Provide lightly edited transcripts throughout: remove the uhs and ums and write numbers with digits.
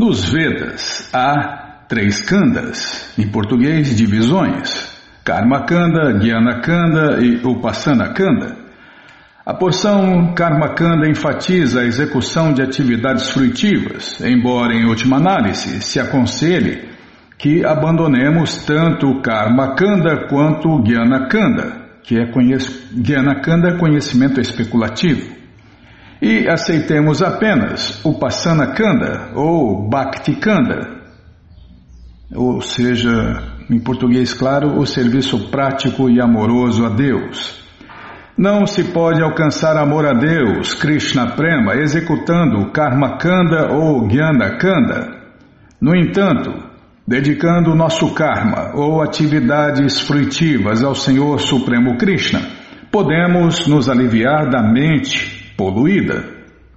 Nos Vedas há 3 Kandas, em português divisões: Karma Kanda, Jnana Kanda e Upasana Kanda. A porção Karma Kanda enfatiza a execução de atividades fruitivas, embora em última análise se aconselhe que abandonemos tanto o Karma Kanda quanto o Jnana Kanda, que é Jnana Kanda é conhecimento especulativo, e aceitemos apenas o Upasana Kanda ou Bhakti Kanda, ou seja, em português claro, o serviço prático e amoroso a Deus. Não se pode alcançar amor a Deus, Krishna Prema, executando o Karma Kanda ou Jnana Kanda. No entanto, dedicando o nosso karma ou atividades fruitivas ao Senhor Supremo Krishna, podemos nos aliviar da mente poluída.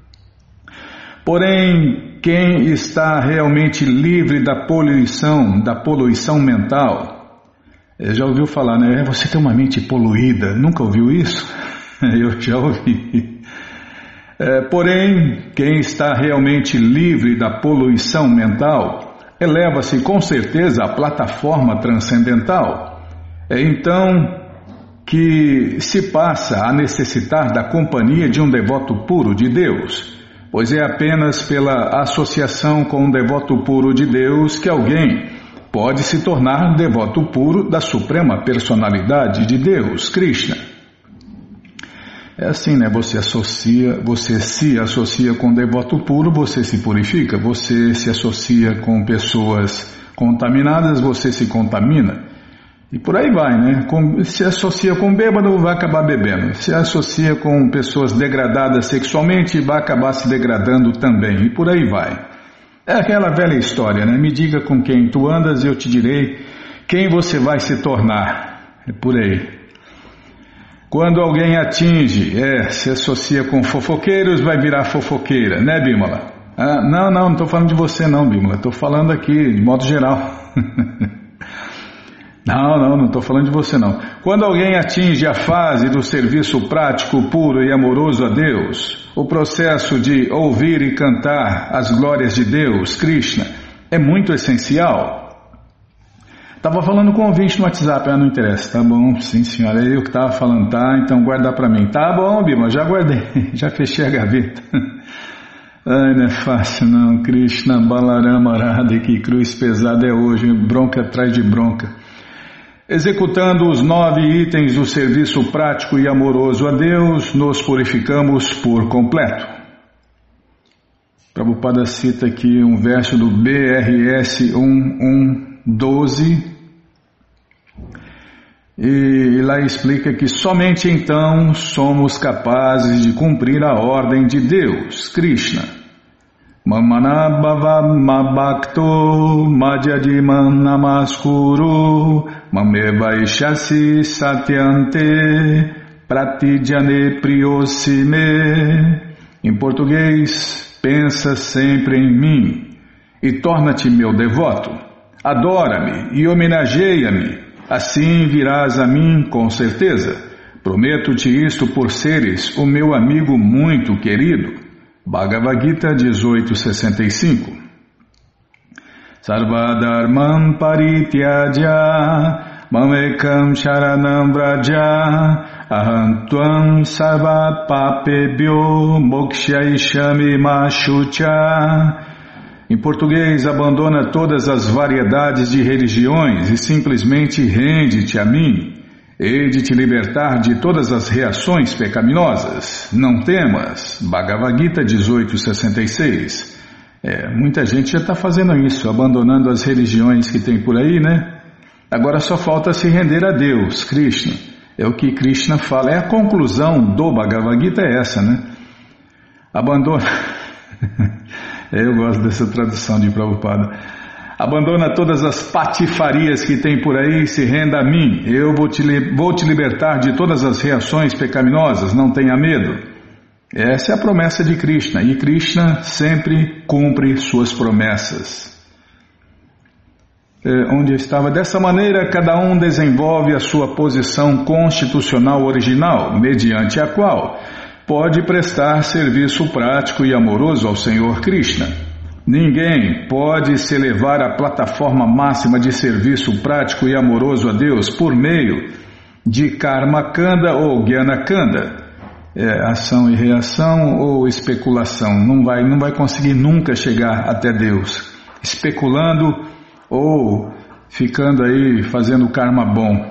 Porém, quem está realmente livre da poluição mental, já ouviu falar, né? Você tem uma mente poluída, nunca ouviu isso? Eu já ouvi. Porém, quem está realmente livre da poluição mental, eleva-se com certeza à plataforma transcendental. É então que se passa a necessitar da companhia de um devoto puro de Deus, pois é apenas pela associação com um devoto puro de Deus que alguém pode se tornar devoto puro da Suprema Personalidade de Deus, Krishna. É assim, né? Você se associa com um devoto puro, você se purifica. Você se associa com pessoas contaminadas, você se contamina. E por aí vai, né? Se associa com bêbado, vai acabar bebendo. Se associa com pessoas degradadas sexualmente, vai acabar se degradando também. E por aí vai. É aquela velha história, né? Me diga com quem tu andas e eu te direi quem você vai se tornar. É por aí. Quando alguém se associa com fofoqueiros, vai virar fofoqueira, né, Bímola? Não estou falando de você não, Bímola. Estou falando aqui, de modo geral. Não estou falando de você não. Quando alguém atinge a fase do serviço prático, puro e amoroso a Deus, o processo de ouvir e cantar as glórias de Deus, Krishna, é muito essencial. Estava falando com um ouvinte no WhatsApp, não interessa, tá bom, sim senhora, eu que estava falando, tá, então guarda para mim. Tá bom, Bima, já guardei, já fechei a gaveta. Ai, não é fácil não, Krishna, Balarama, Radha, que cruz pesada é hoje, bronca atrás de bronca. Executando os 9 itens do serviço prático e amoroso a Deus, nos purificamos por completo. Prabhupada cita aqui um verso do BRS 1112 e lá explica que somente então somos capazes de cumprir a ordem de Deus, Krishna. Mamana bhava mabhakto madhyadiman namaskuru mameva ishasi satyante pratijane priyosime. Em português, pensa sempre em mim e torna-te meu devoto. Adora-me e homenageia-me, assim virás a mim com certeza. Prometo-te isto por seres o meu amigo muito querido. Bhagavad Gita 18.65. Sarvadharman parityaja mamekam sharanam vraja aham tvam sarva papebhyo mokshaishami mashucha. Em português, abandona todas as variedades de religiões e simplesmente rende-te a mim. Hei de te libertar de todas as reações pecaminosas. Não temas. Bhagavad Gita 18.66. Muita gente já está fazendo isso, abandonando as religiões que tem por aí, né? Agora só falta se render a Deus, Krishna. É o que Krishna fala. A conclusão do Bhagavad Gita é essa, né? Abandona... Eu gosto dessa tradução de Prabhupada. Abandona todas as patifarias que tem por aí e se renda a mim. Eu vou te libertar de todas as reações pecaminosas, não tenha medo. Essa é a promessa de Krishna, e Krishna sempre cumpre suas promessas. Onde eu estava? Dessa maneira, cada um desenvolve a sua posição constitucional original, mediante a qual pode prestar serviço prático e amoroso ao Senhor Krishna. Ninguém pode se elevar à plataforma máxima de serviço prático e amoroso a Deus por meio de Karma Kanda ou Jnana Kanda, ação e reação ou especulação. Não vai conseguir nunca chegar até Deus, especulando ou ficando aí fazendo karma bom.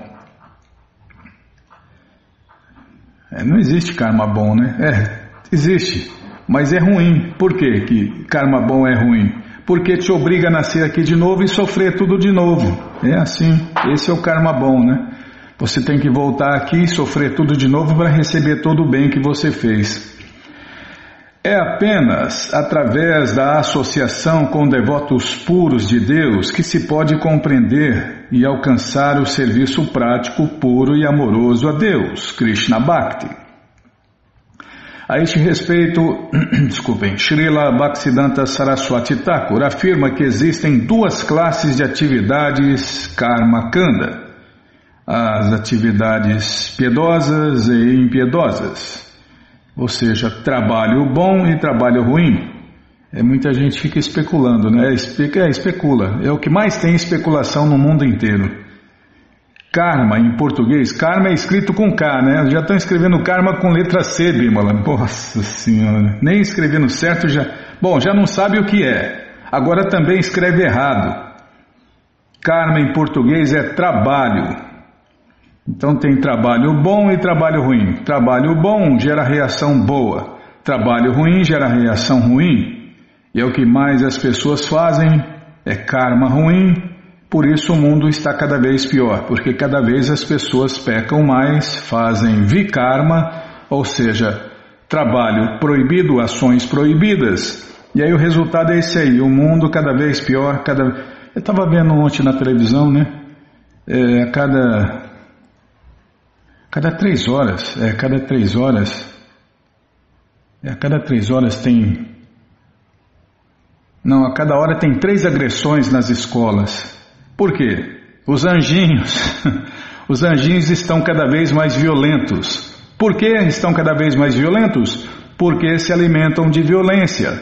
Não existe karma bom, né? Existe. Mas é ruim. Por quê que karma bom é ruim? Porque te obriga a nascer aqui de novo e sofrer tudo de novo. É assim. Esse é o karma bom, né? Você tem que voltar aqui e sofrer tudo de novo para receber todo o bem que você fez. É apenas através da associação com devotos puros de Deus que se pode compreender e alcançar o serviço prático puro e amoroso a Deus, Krishna Bhakti. A este respeito, Srila Bhaktisiddhanta Saraswati Thakur afirma que existem duas classes de atividades Karma Kanda: as atividades piedosas e impiedosas, ou seja, trabalho bom e trabalho ruim. Muita gente fica especulando, né? Especula. É o que mais tem especulação no mundo inteiro. Karma, em português, karma é escrito com K, né? Já estão escrevendo karma com letra C, Bimala. Nossa Senhora, nem escrevendo certo já. Bom, já não sabe o que é. Agora também escreve errado. Karma em português é trabalho. Então tem trabalho bom e trabalho ruim. Trabalho bom gera reação boa. Trabalho ruim gera reação ruim. E é o que mais as pessoas fazem, é karma ruim. Por isso o mundo está cada vez pior, porque cada vez as pessoas pecam mais, fazem vikarma, ou seja, trabalho proibido, ações proibidas. E aí o resultado é esse aí, o mundo cada vez pior. Eu estava vendo ontem na televisão, né? Cada 3 horas, a cada 3 horas tem... Não, a cada hora tem 3 agressões nas escolas. Por quê? Os anjinhos estão cada vez mais violentos. Por que estão cada vez mais violentos? Porque se alimentam de violência.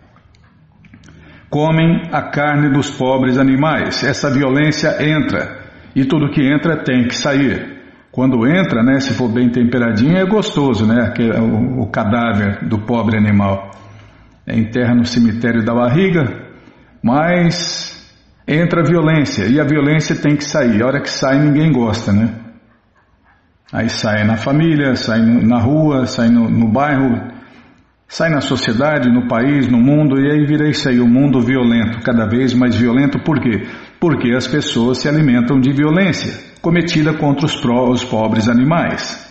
Comem a carne dos pobres animais. Essa violência entra. E tudo que entra tem que sair. Quando entra, né, se for bem temperadinho, é gostoso, né? O cadáver do pobre animal. Enterra no cemitério da barriga, mas entra a violência, e a violência tem que sair. A hora que sai, ninguém gosta, né? Aí sai na família, sai na rua, sai no bairro, sai na sociedade, no país, no mundo, e aí vira isso aí, o mundo violento, cada vez mais violento. Por quê? Porque as pessoas se alimentam de violência cometida contra os pobres animais.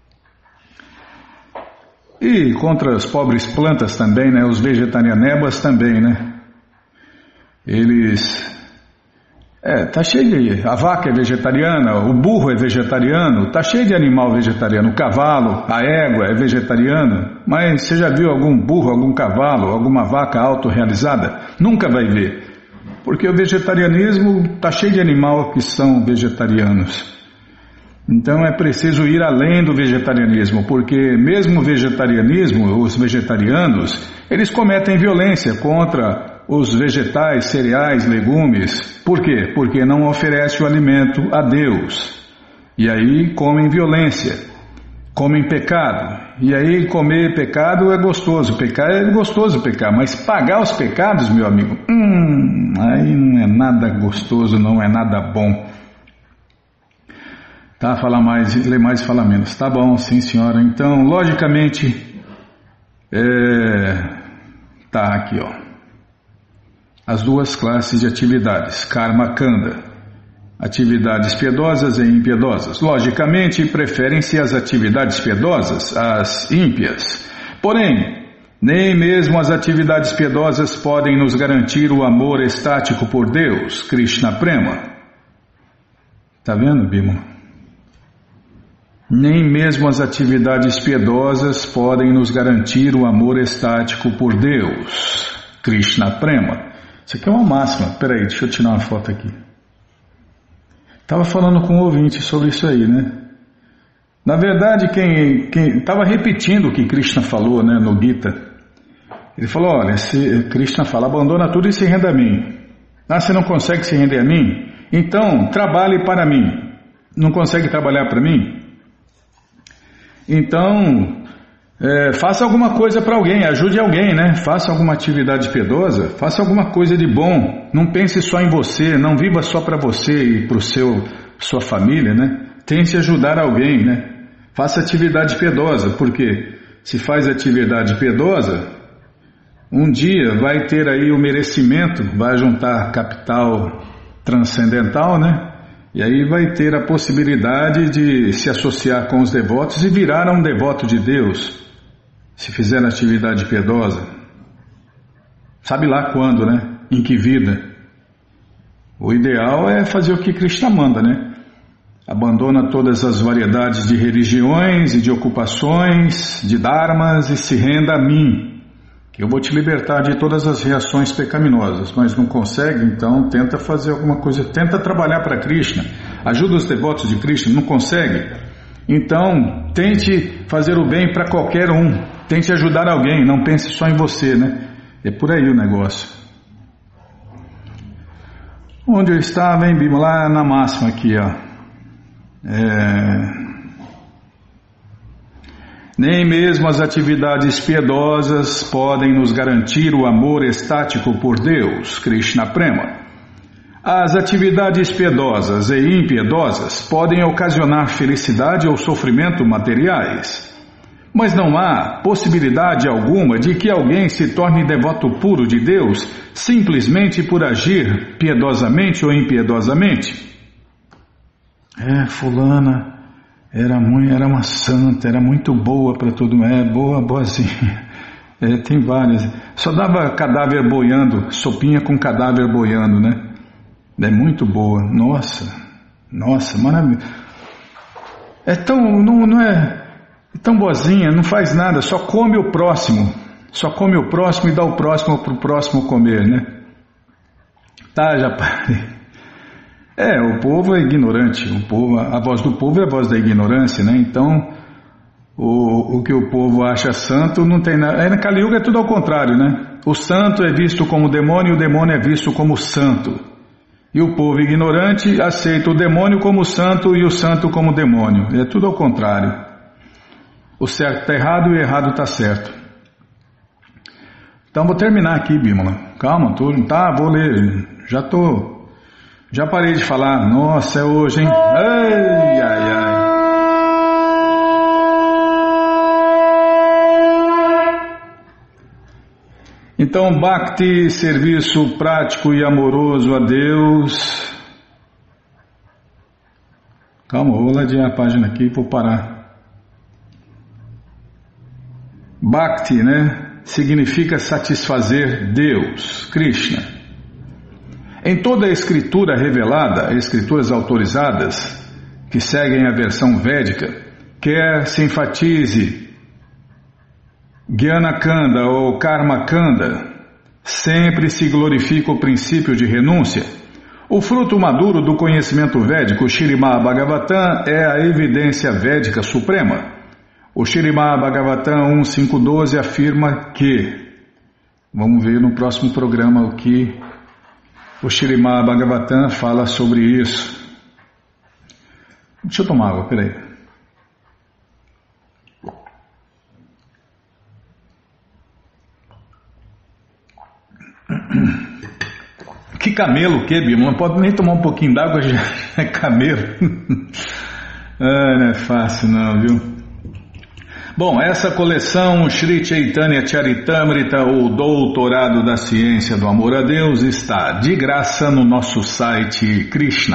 E contra as pobres plantas também, né? Os vegetarianebas também, né? Eles... tá cheio de... A vaca é vegetariana, o burro é vegetariano, tá cheio de animal vegetariano. O cavalo, a égua é vegetariana. Mas você já viu algum burro, algum cavalo, alguma vaca autorrealizada? Nunca vai ver. Porque o vegetarianismo tá cheio de animal que são vegetarianos. Então é preciso ir além do vegetarianismo, porque mesmo o vegetarianismo, os vegetarianos, eles cometem violência contra os vegetais, cereais, legumes. Por quê? Porque não oferece o alimento a Deus. E aí comem violência, comem pecado. E aí comer pecado é gostoso, pecar, mas pagar os pecados, meu amigo, aí não é nada gostoso, não é nada bom. Tá, ler mais e falar menos. Tá bom, sim senhora. Então, logicamente, tá aqui, ó. As duas classes de atividades, Karma Kanda, atividades piedosas e impiedosas. Logicamente, preferem-se as atividades piedosas às ímpias. Porém, nem mesmo as atividades piedosas podem nos garantir o amor estático por Deus, Krishna Prema. Tá vendo, Bima? Nem mesmo as atividades piedosas podem nos garantir o amor estático por Deus, Krishna Prema. Isso aqui é uma máxima. Peraí, deixa eu tirar uma foto aqui. Estava falando com um ouvinte sobre isso aí, né? Na verdade, quem estava repetindo o que Krishna falou, né, no Gita. Ele falou, olha, se Krishna fala, abandona tudo e se renda a mim. Ah, você não consegue se render a mim? Então, trabalhe para mim. Não consegue trabalhar para mim? Então, faça alguma coisa para alguém, ajude alguém, né? Faça alguma atividade piedosa, faça alguma coisa de bom. Não pense só em você, não viva só para você e para sua família, né? Tente ajudar alguém, né? Faça atividade piedosa, porque se faz atividade piedosa, um dia vai ter aí o merecimento, vai juntar capital transcendental, né? E aí vai ter a possibilidade de se associar com os devotos e virar um devoto de Deus, se fizer atividade piedosa. Sabe lá quando, né? Em que vida? O ideal é fazer o que Krishna manda, né? Abandona todas as variedades de religiões e de ocupações, de dharmas e se renda a mim, que eu vou te libertar de todas as reações pecaminosas. Mas não consegue, então tenta fazer alguma coisa, tenta trabalhar para Krishna, ajuda os devotos de Krishna, não consegue? Então tente fazer o bem para qualquer um, tente ajudar alguém, não pense só em você, né? É por aí o negócio. Onde eu estava, hein, Bima? Lá na máxima aqui, ó. Nem mesmo as atividades piedosas podem nos garantir o amor estático por Deus, Krishna Prema. As atividades piedosas e impiedosas podem ocasionar felicidade ou sofrimento materiais, mas não há possibilidade alguma de que alguém se torne devoto puro de Deus simplesmente por agir piedosamente ou impiedosamente. Fulana era uma santa, era muito boa para todo mundo, boazinha. Tem várias. Só dava cadáver boiando, sopinha com cadáver boiando, né? É muito boa. Nossa, maravilha. Não é tão boazinha, não faz nada, só come o próximo e dá o próximo para o próximo comer, né? Tá, já parei. O povo é ignorante, a voz do povo é a voz da ignorância, né? Então, o que o povo acha santo não tem nada. Na Kali Yuga é tudo ao contrário, né? O santo é visto como demônio e o demônio é visto como santo. E o povo ignorante aceita o demônio como santo e o santo como demônio. É tudo ao contrário. O certo está errado e o errado está certo. Então vou terminar aqui, Bímola. Calma, vou ler. Já parei de falar. Nossa, é hoje, hein? Ai. Então, Bhakti, serviço prático e amoroso a Deus. Calma, vou ladear a página aqui e vou parar. Bhakti, né? Significa satisfazer Deus, Krishna. Em toda a escritura revelada, escrituras autorizadas, que seguem a versão védica, quer se enfatize Jnana-kanda ou Karma-kanda, sempre se glorifica o princípio de renúncia. O fruto maduro do conhecimento védico, Śrīmad Bhagavatam, é a evidência védica suprema. O Śrīmad Bhagavatam 1.5.12 afirma que, vamos ver no próximo programa o que o Śrīmad Bhagavatam fala sobre isso. Deixa eu tomar água, peraí. Que camelo que, Bima? Não pode nem tomar um pouquinho d'água, já é camelo. Não é fácil não, viu? Bom, essa coleção Shri Chaitanya Charitamrita, o Doutorado da Ciência do Amor a Deus, está de graça no nosso site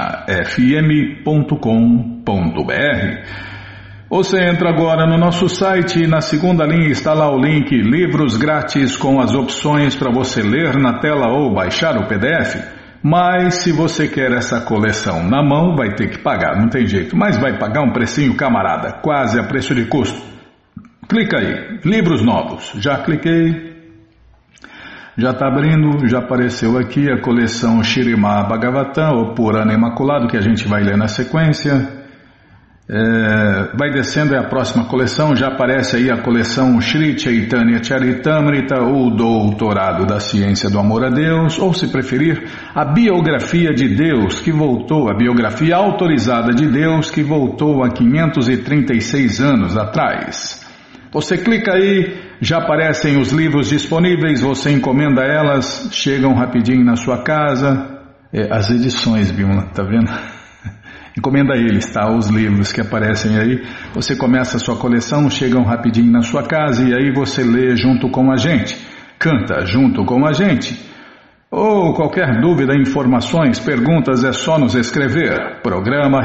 krishnafm.com.br. Você entra agora no nosso site e na segunda linha está lá o link Livros Grátis com as opções para você ler na tela ou baixar o PDF. Mas se você quer essa coleção na mão, vai ter que pagar, não tem jeito. Mas vai pagar um precinho, camarada, quase a preço de custo. Clica aí, livros novos. Já cliquei, já está abrindo, já apareceu aqui a coleção Śrīmad Bhagavatam, o Purana Imaculado, que a gente vai ler na sequência. Vai descendo, é a próxima coleção, já aparece aí a coleção Shri Chaitanya Charitamrita, o Doutorado da Ciência do Amor a Deus, ou se preferir, a Biografia de Deus que voltou, a biografia autorizada de Deus que voltou há 536 anos atrás. Você clica aí, já aparecem os livros disponíveis, você encomenda elas, chegam rapidinho na sua casa, as edições, Bímola, tá vendo? Encomenda eles, tá? Os livros que aparecem aí. Você começa a sua coleção, chegam rapidinho na sua casa e aí você lê junto com a gente, canta junto com a gente. Ou qualquer dúvida, informações, perguntas, é só nos escrever. Programa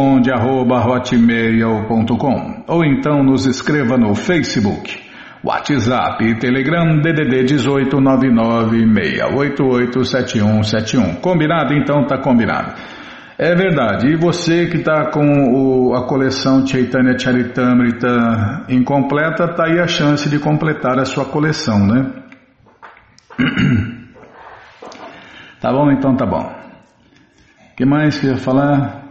responde@hotmail.com. Ou então nos escreva no Facebook, WhatsApp e Telegram DDD 18 996887171. Combinado? Então tá combinado. É verdade, e você que está com a coleção Chaitanya Charitamrita incompleta, está aí a chance de completar a sua coleção, né? Tá bom, então tá bom. O que mais que eu ia falar?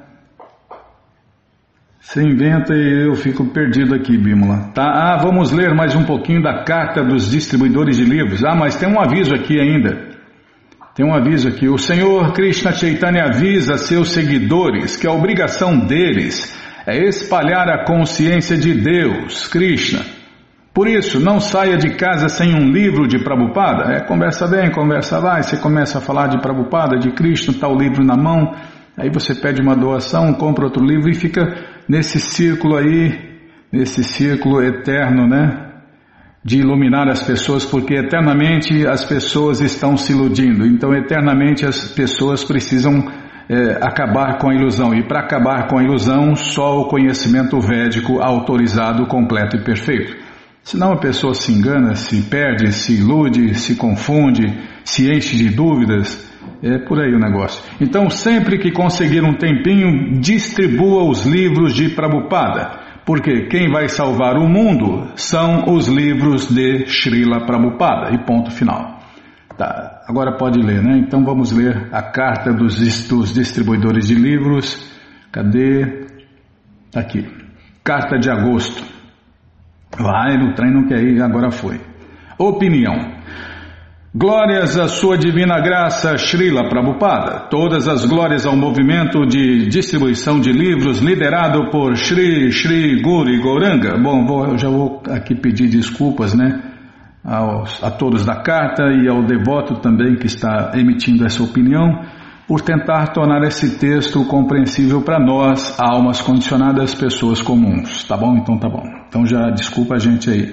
Você inventa e eu fico perdido aqui, Bímola. Tá? Vamos ler mais um pouquinho da carta dos distribuidores de livros. Mas tem um aviso aqui ainda. Tem um aviso aqui, o Senhor Krishna Chaitanya avisa seus seguidores que a obrigação deles é espalhar a consciência de Deus, Krishna. Por isso, não saia de casa sem um livro de Prabhupada. Conversa bem, conversa vai, você começa a falar de Prabhupada, de Krishna, está o livro na mão, aí você pede uma doação, compra outro livro e fica nesse círculo aí, nesse círculo eterno, né? De iluminar as pessoas, porque eternamente as pessoas estão se iludindo, então eternamente as pessoas precisam acabar com a ilusão, e para acabar com a ilusão só o conhecimento védico autorizado, completo e perfeito. Senão a pessoa se engana, se perde, se ilude, se confunde, se enche de dúvidas, é por aí o negócio. Então sempre que conseguir um tempinho, distribua os livros de Prabhupada, porque quem vai salvar o mundo são os livros de Srila Prabhupada, e ponto final. Tá, agora pode ler, né? Então vamos ler a carta dos distribuidores de livros. Cadê? Tá aqui. Carta de agosto. Vai, no trem não quer ir, agora foi. Opinião. Glórias à sua divina graça, Srila Prabhupada. Todas as glórias ao movimento de distribuição de livros liderado por Shri Guri Gauranga. Bom, eu já vou aqui pedir desculpas, né, a todos da carta e ao devoto também que está emitindo essa opinião, por tentar tornar esse texto compreensível para nós, almas condicionadas, pessoas comuns. Tá bom? Então tá bom. Então já desculpa a gente aí.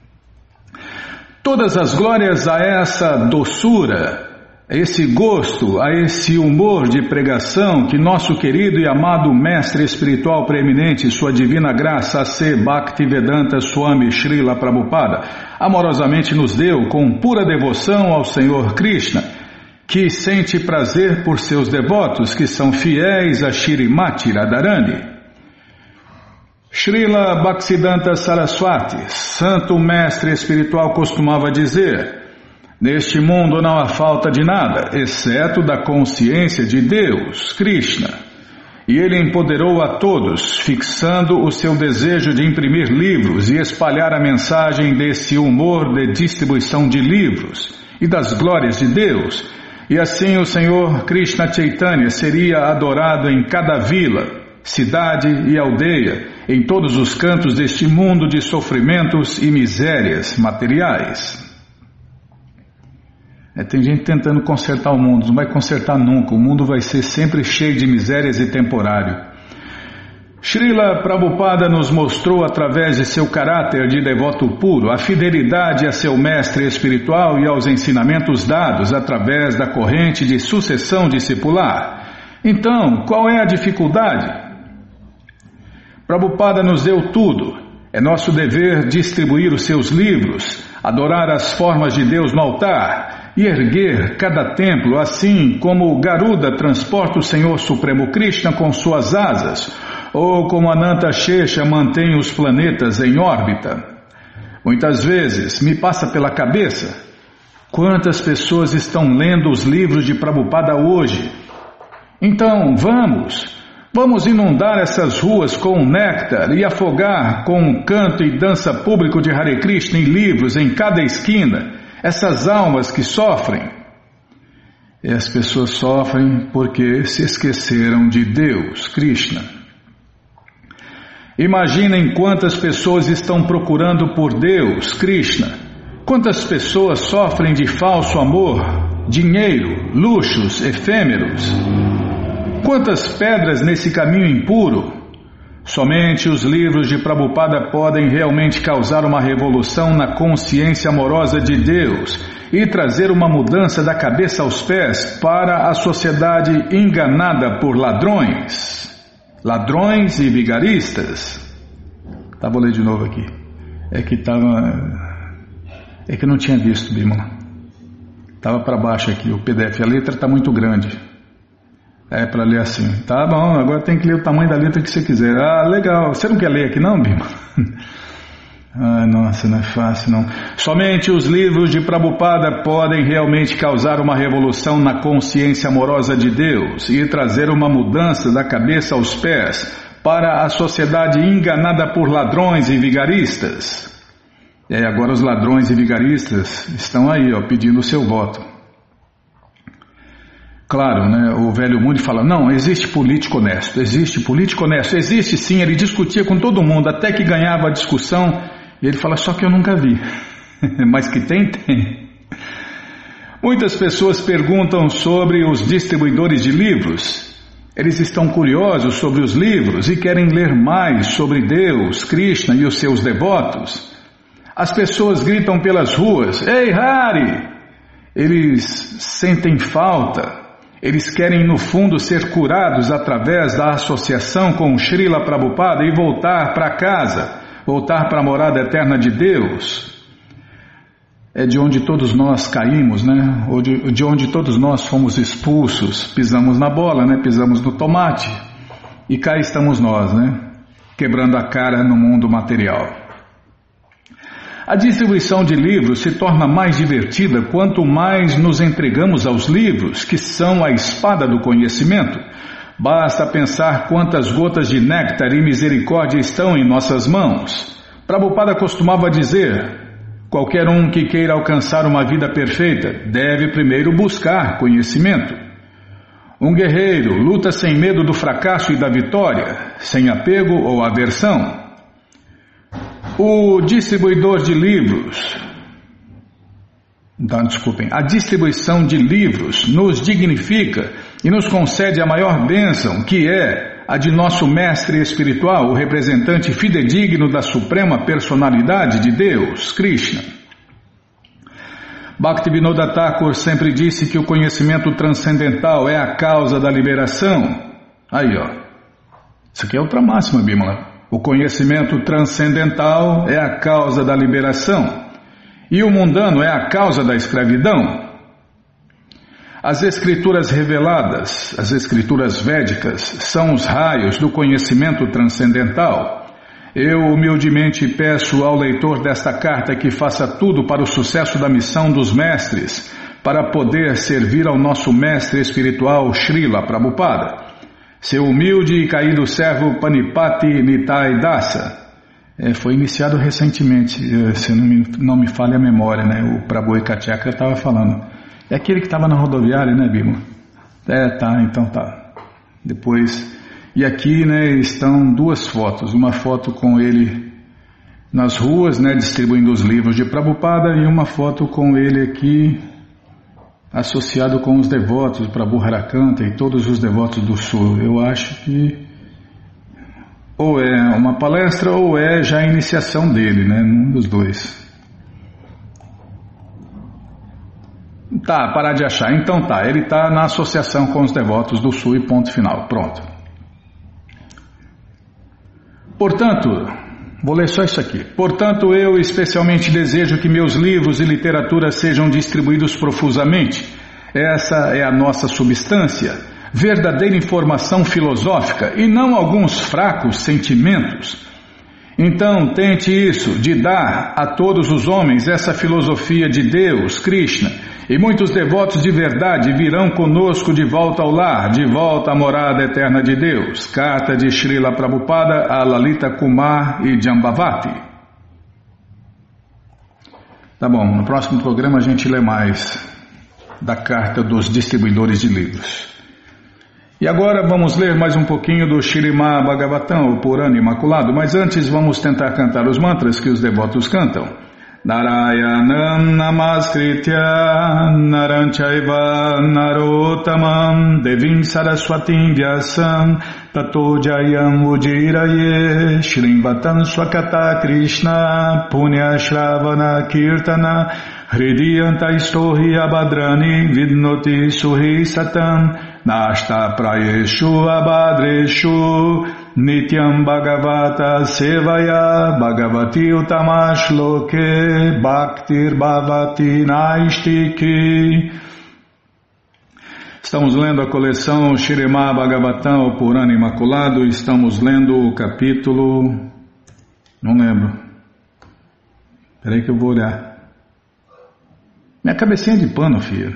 Todas as glórias a essa doçura, a esse gosto, a esse humor de pregação que nosso querido e amado mestre espiritual preeminente, sua divina graça, A.C. Bhaktivedanta Swami Srila Prabhupada, amorosamente nos deu com pura devoção ao Senhor Krishna, que sente prazer por seus devotos que são fiéis a Shrimati Radharani. Srila Bhaktisiddhanta Saraswati, santo mestre espiritual, costumava dizer: neste mundo não há falta de nada, exceto da consciência de Deus, Krishna. E ele empoderou a todos, fixando o seu desejo de imprimir livros e espalhar a mensagem desse humor de distribuição de livros e das glórias de Deus. E assim o Senhor Krishna Chaitanya seria adorado em cada vila, cidade e aldeia, em todos os cantos deste mundo de sofrimentos e misérias materiais. Tem gente tentando consertar o mundo, não vai consertar nunca, o mundo vai ser sempre cheio de misérias e temporário. Srila Prabhupada nos mostrou através de seu caráter de devoto puro a fidelidade a seu mestre espiritual e aos ensinamentos dados através da corrente de sucessão discipular. Então, qual é a dificuldade? Prabhupada nos deu tudo. É nosso dever distribuir os seus livros, adorar as formas de Deus no altar e erguer cada templo, assim como Garuda transporta o Senhor Supremo Krishna com suas asas, ou como Ananta Shesha mantém os planetas em órbita. Muitas vezes me passa pela cabeça: quantas pessoas estão lendo os livros de Prabhupada hoje? Então, vamos Vamos inundar essas ruas com néctar e afogar com um canto e dança público de Hare Krishna em livros em cada esquina essas almas que sofrem. E as pessoas sofrem porque se esqueceram de Deus, Krishna. Imaginem quantas pessoas estão procurando por Deus, Krishna. Quantas pessoas sofrem de falso amor, dinheiro, luxos efêmeros. Quantas pedras nesse caminho impuro. Somente os livros de Prabhupada podem realmente causar uma revolução na consciência amorosa de Deus e trazer uma mudança da cabeça aos pés para a sociedade enganada por ladrões e vigaristas. Tá, vou ler de novo aqui. É que eu não tinha visto, Bimala. Estava para baixo aqui o PDF, a letra está muito grande. É para ler assim. Tá bom, agora tem que ler o tamanho da letra que você quiser. Ah, legal. Você não quer ler aqui não, Bimala? Ah, nossa, não é fácil não. Somente os livros de Prabhupada podem realmente causar uma revolução na consciência amorosa de Deus e trazer uma mudança da cabeça aos pés para a sociedade enganada por ladrões e vigaristas. E aí agora os ladrões e vigaristas estão aí, ó, pedindo o seu voto. Claro, né, o velho mundo fala, não, existe político honesto, existe sim, ele discutia com todo mundo, até que ganhava a discussão, e ele fala, só que eu nunca vi, mas que tem. Muitas pessoas perguntam sobre os distribuidores de livros, eles estão curiosos sobre os livros e querem ler mais sobre Deus, Krishna e os seus devotos. As pessoas gritam pelas ruas, Ei Hari! Eles sentem falta. Eles querem no fundo ser curados através da associação com o Srila Prabhupada e voltar para casa, voltar para a morada eterna de Deus. É de onde todos nós caímos, né? Ou de onde todos nós fomos expulsos, pisamos na bola, né? Pisamos no tomate e cá estamos nós, né? Quebrando a cara no mundo material. A distribuição de livros se torna mais divertida quanto mais nos entregamos aos livros, que são a espada do conhecimento. Basta pensar quantas gotas de néctar e misericórdia estão em nossas mãos. Prabhupada costumava dizer, qualquer um que queira alcançar uma vida perfeita deve primeiro buscar conhecimento. Um guerreiro luta sem medo do fracasso e da vitória, sem apego ou aversão. O distribuidor de livros, a distribuição de livros nos dignifica e nos concede a maior bênção, que é a de nosso mestre espiritual, o representante fidedigno da suprema personalidade de Deus, Krishna. Bhaktivinoda Thakur sempre disse que o conhecimento transcendental é a causa da liberação. Aí, ó. Isso aqui é outra máxima, Bimala. O conhecimento transcendental é a causa da liberação e o mundano é a causa da escravidão. As escrituras reveladas, as escrituras védicas, são os raios do conhecimento transcendental. Eu humildemente peço ao leitor desta carta que faça tudo para o sucesso da missão dos mestres, para poder servir ao nosso mestre espiritual Srila Prabhupada. Seu humilde e caído servo Panipati Nitai Dasa. Foi iniciado recentemente, se não me falha a memória, né? O Prabhu Ekachakra estava falando. É aquele que estava na rodoviária, né, Bima? Tá, então tá. Depois, e aqui, né, estão duas fotos. Uma foto com ele nas ruas, né, distribuindo os livros de Prabhupada, e uma foto com ele aqui associado com os devotos, Prabhu Harakanta e todos os devotos do Sul. Eu acho que ou é uma palestra ou é já a iniciação dele, né? Um dos dois. Tá, parar de achar. Então tá, ele está na associação com os devotos do Sul e ponto final. Pronto. Portanto, vou ler só isso aqui. Portanto, eu especialmente desejo que meus livros e literatura sejam distribuídos profusamente. Essa é a nossa substância, verdadeira informação filosófica e não alguns fracos sentimentos. Então tente isso, de dar a todos os homens essa filosofia de Deus, Krishna, e muitos devotos de verdade virão conosco de volta ao lar, de volta à morada eterna de Deus. Carta de Srila Prabhupada a Lalita Kumar e Jambavati. Tá bom, no próximo programa a gente lê mais da carta dos distribuidores de livros. E agora vamos ler mais um pouquinho do Śrīmad Bhagavatam, o Purana Imaculado, mas antes vamos tentar cantar os mantras que os devotos cantam. Narayanam Namaskritya Naram Chaiva Narottamam Devim Saraswatim Vyasam Tato Jayam Ujiraye Shrimvatam Swakata Krishna Punya Shravana Kirtana Hridiyanta Istohi Abhadrani Vidnoti Suhi Satam Nashta Prayeshu Abhadreshu Nityam Bhagavata Sevaya Bhagavati Utamash Loke Bhaktir Bhavati Naistiki. Estamos lendo a coleção Śrīmad Bhagavatam, o Purana Imaculado. Estamos lendo o capítulo... Não lembro. Espera aí que eu vou olhar. Minha cabecinha de pano, filho.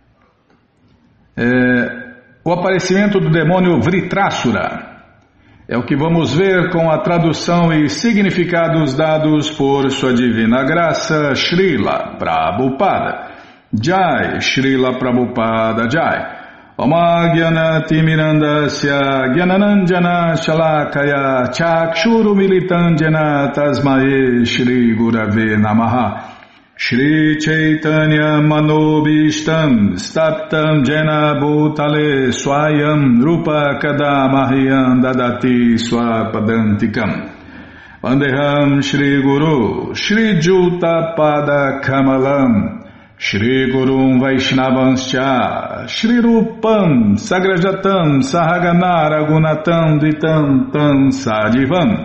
O aparecimento do demônio Vritrasura. É o que vamos ver com a tradução e significados dados por Sua Divina Graça, Srila Prabhupada. Jai, Srila Prabhupada Jai. Oma Gyanati Mirandasya Gyananandjana Shalakaya Chakshuru Militandjana Tasmae Shri Gurave Namaha. Shri Chaitanya Manobishtam Staptam Jena Bhutale Swayam Rupa Kadamahyam Dadati Swapadantikam Vandeham Shri Guru Shri Juta Pada Kamalam Shri Gurum Vaishnavanscha Shri Rupam Sagrajatam Sahagana Ragunatam Dvitam Tam Sadivam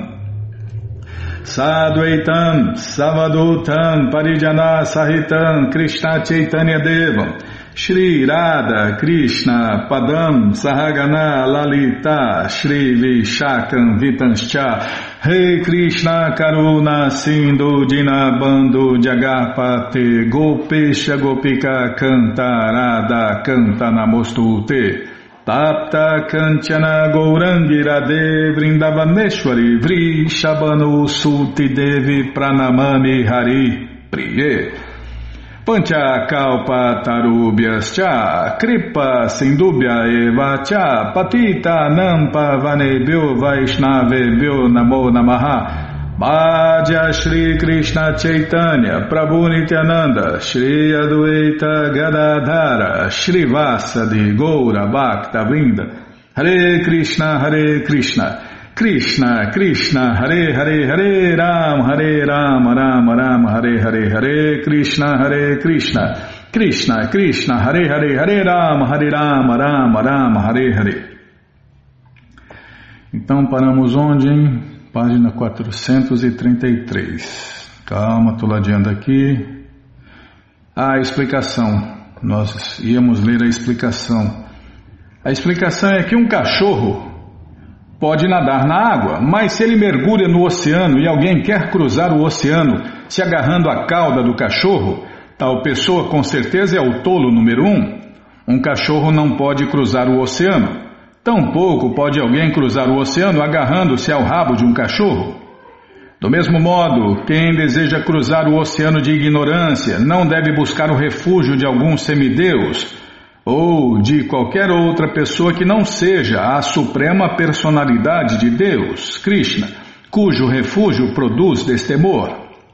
Sadvaitam, Savadutam, Parijana Sahitam, Krishna Chaitanya Devam, Shri Radha, Krishna, Padam, Sahagana, Lalita, Shri Vishakam, Vitanscha, Rei Krishna, Karuna, Sindhu, Dinabando, Jagarpate, Gopesha, Gopika, Canta, Radha, Canta, Namostute. Tapta Kanchana Gourangi Radhe Vrindavaneshwari Vri Shabanu Suti Devi Pranamami Hari Priye Pancha Kalpa Tarubhyas Cha Kripa Sindubhya Eva Cha Patita Nampa Vanebhyo Vaishnavebhyo Namo Namaha Bhaja Shri Krishna Chaitanya Prabhu Nityananda Shri Adwaita Gadadhara Shri Vasadi Goura Bhakta Vrinda Hare Krishna Krishna Krishna Hare Hare Hare Ram Ram Ram Hare Hare Hare Krishna Krishna Krishna Hare Hare Hare Ram Ram Hare Hare. Então paramos onde, hein? Página 433. Calma, estou ladeando aqui. A explicação. Nós íamos ler a explicação. A explicação é que um cachorro pode nadar na água, mas se ele mergulha no oceano e alguém quer cruzar o oceano se agarrando à cauda do cachorro, tal pessoa com certeza é o tolo número 1. Um cachorro não pode cruzar o oceano. Tampouco pode alguém cruzar o oceano agarrando-se ao rabo de um cachorro. Do mesmo modo, quem deseja cruzar o oceano de ignorância não deve buscar o refúgio de algum semideus ou de qualquer outra pessoa que não seja a suprema personalidade de Deus, Krishna, cujo refúgio produz destemor.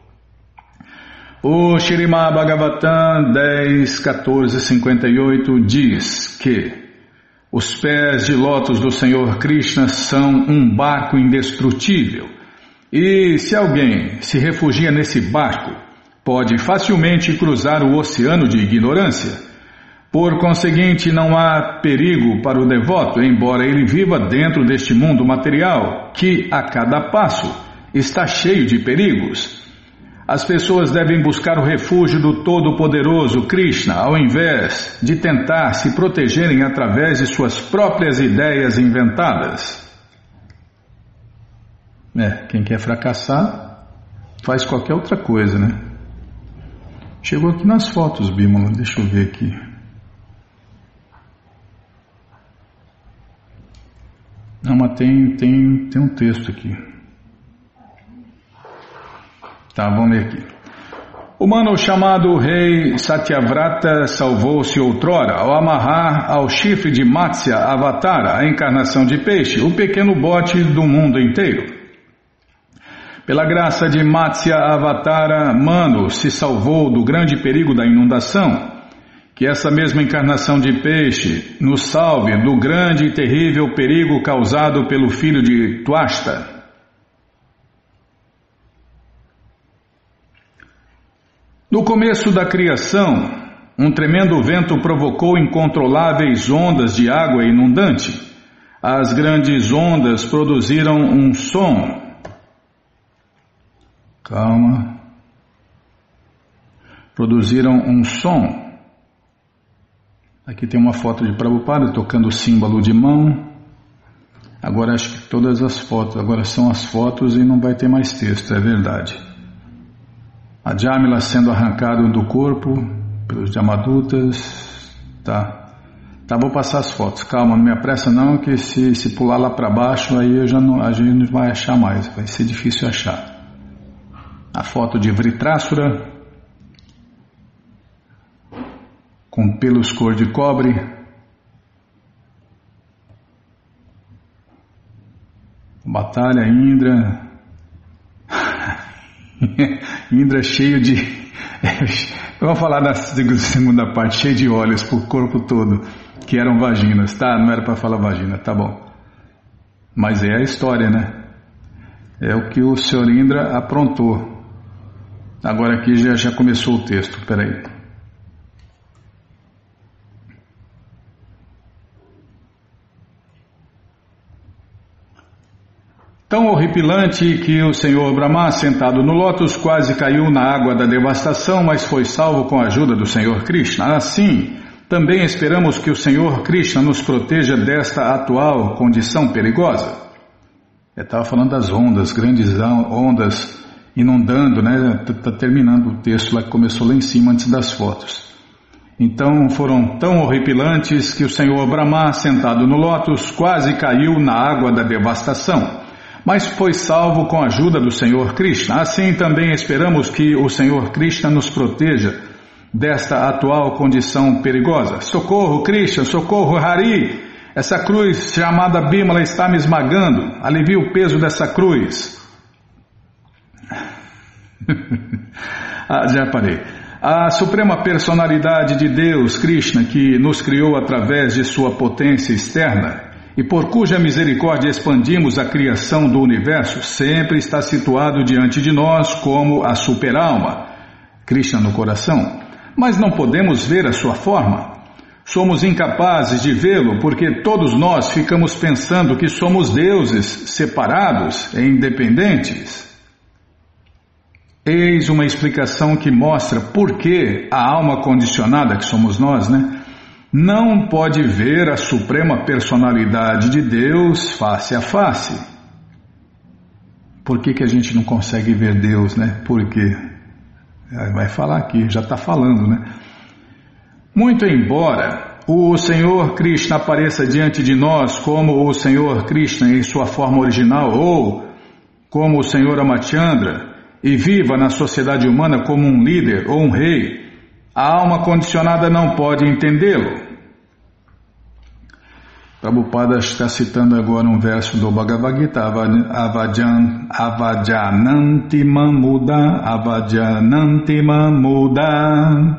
O Śrīmad Bhagavatam 10.14.58 diz que os pés de lótus do Senhor Krishna são um barco indestrutível, e se alguém se refugia nesse barco, pode facilmente cruzar o oceano de ignorância. Por conseguinte, não há perigo para o devoto, embora ele viva dentro deste mundo material, que a cada passo está cheio de perigos. As pessoas devem buscar o refúgio do Todo-Poderoso Krishna, ao invés de tentar se protegerem através de suas próprias ideias inventadas. Quem quer fracassar faz qualquer outra coisa, né? Chegou aqui nas fotos, Bímola, deixa eu ver aqui. Não, mas tem um texto aqui. Tá, vamos ler aqui. O humano chamado rei Satyavrata salvou-se outrora ao amarrar ao chifre de Matsya Avatara, a encarnação de peixe, o pequeno bote do mundo inteiro. Pela graça de Matsya Avatara, Mano se salvou do grande perigo da inundação. Que essa mesma encarnação de peixe nos salve do grande e terrível perigo causado pelo filho de Twasta. No começo da criação, um tremendo vento provocou incontroláveis ondas de água inundante. As grandes ondas produziram um som. Calma. Produziram um som. Aqui tem uma foto de Prabhupada tocando o símbolo de mão. Agora acho que todas as fotos, agora são as fotos e não vai ter mais texto, é verdade. A Jamila sendo arrancada do corpo pelos Jamadutas. Tá, vou passar as fotos. Calma, não me apressa não, que se pular lá para baixo aí a gente não vai achar mais, vai ser difícil achar. A foto de Vritrasura com pelos cor de cobre. Batalha Indra. Indra cheio de... Eu vou falar da segunda parte, cheio de olhos por corpo todo, que eram vaginas, tá? Não era para falar vagina, tá bom. Mas é a história, né? É o que o Sr. Indra aprontou. Agora aqui já começou o texto, peraí. Tão horripilante que o Senhor Brahma, sentado no lótus, quase caiu na água da devastação, mas foi salvo com a ajuda do Senhor Krishna. Assim, também esperamos que o Senhor Krishna nos proteja desta atual condição perigosa. Eu estava falando das ondas, grandes ondas inundando, né? Está terminando o texto lá que começou lá em cima antes das fotos. Então foram tão horripilantes que o Senhor Brahma, sentado no lótus, quase caiu na água da devastação, mas foi salvo com a ajuda do Senhor Krishna. Assim também esperamos que o Senhor Krishna nos proteja desta atual condição perigosa. Socorro Krishna, socorro Hari, essa cruz chamada Bimala está me esmagando, alivie o peso dessa cruz. Já parei. A suprema personalidade de Deus, Krishna, que nos criou através de sua potência externa e por cuja misericórdia expandimos a criação do universo, sempre está situado diante de nós como a super-alma, Krishna no coração, mas não podemos ver a sua forma. Somos incapazes de vê-lo porque todos nós ficamos pensando que somos deuses separados e independentes. Eis uma explicação que mostra por que a alma condicionada que somos nós, né, não pode ver a suprema personalidade de Deus face a face. Por que a gente não consegue ver Deus, né? Por quê? Vai falar aqui, já está falando, né? Muito embora o Senhor Krishna apareça diante de nós como o Senhor Krishna em sua forma original ou como o Senhor Amachandra e viva na sociedade humana como um líder ou um rei, a alma condicionada não pode entendê-lo. Prabhupada está citando agora um verso do Bhagavad Gita, Avajananti Mamuda,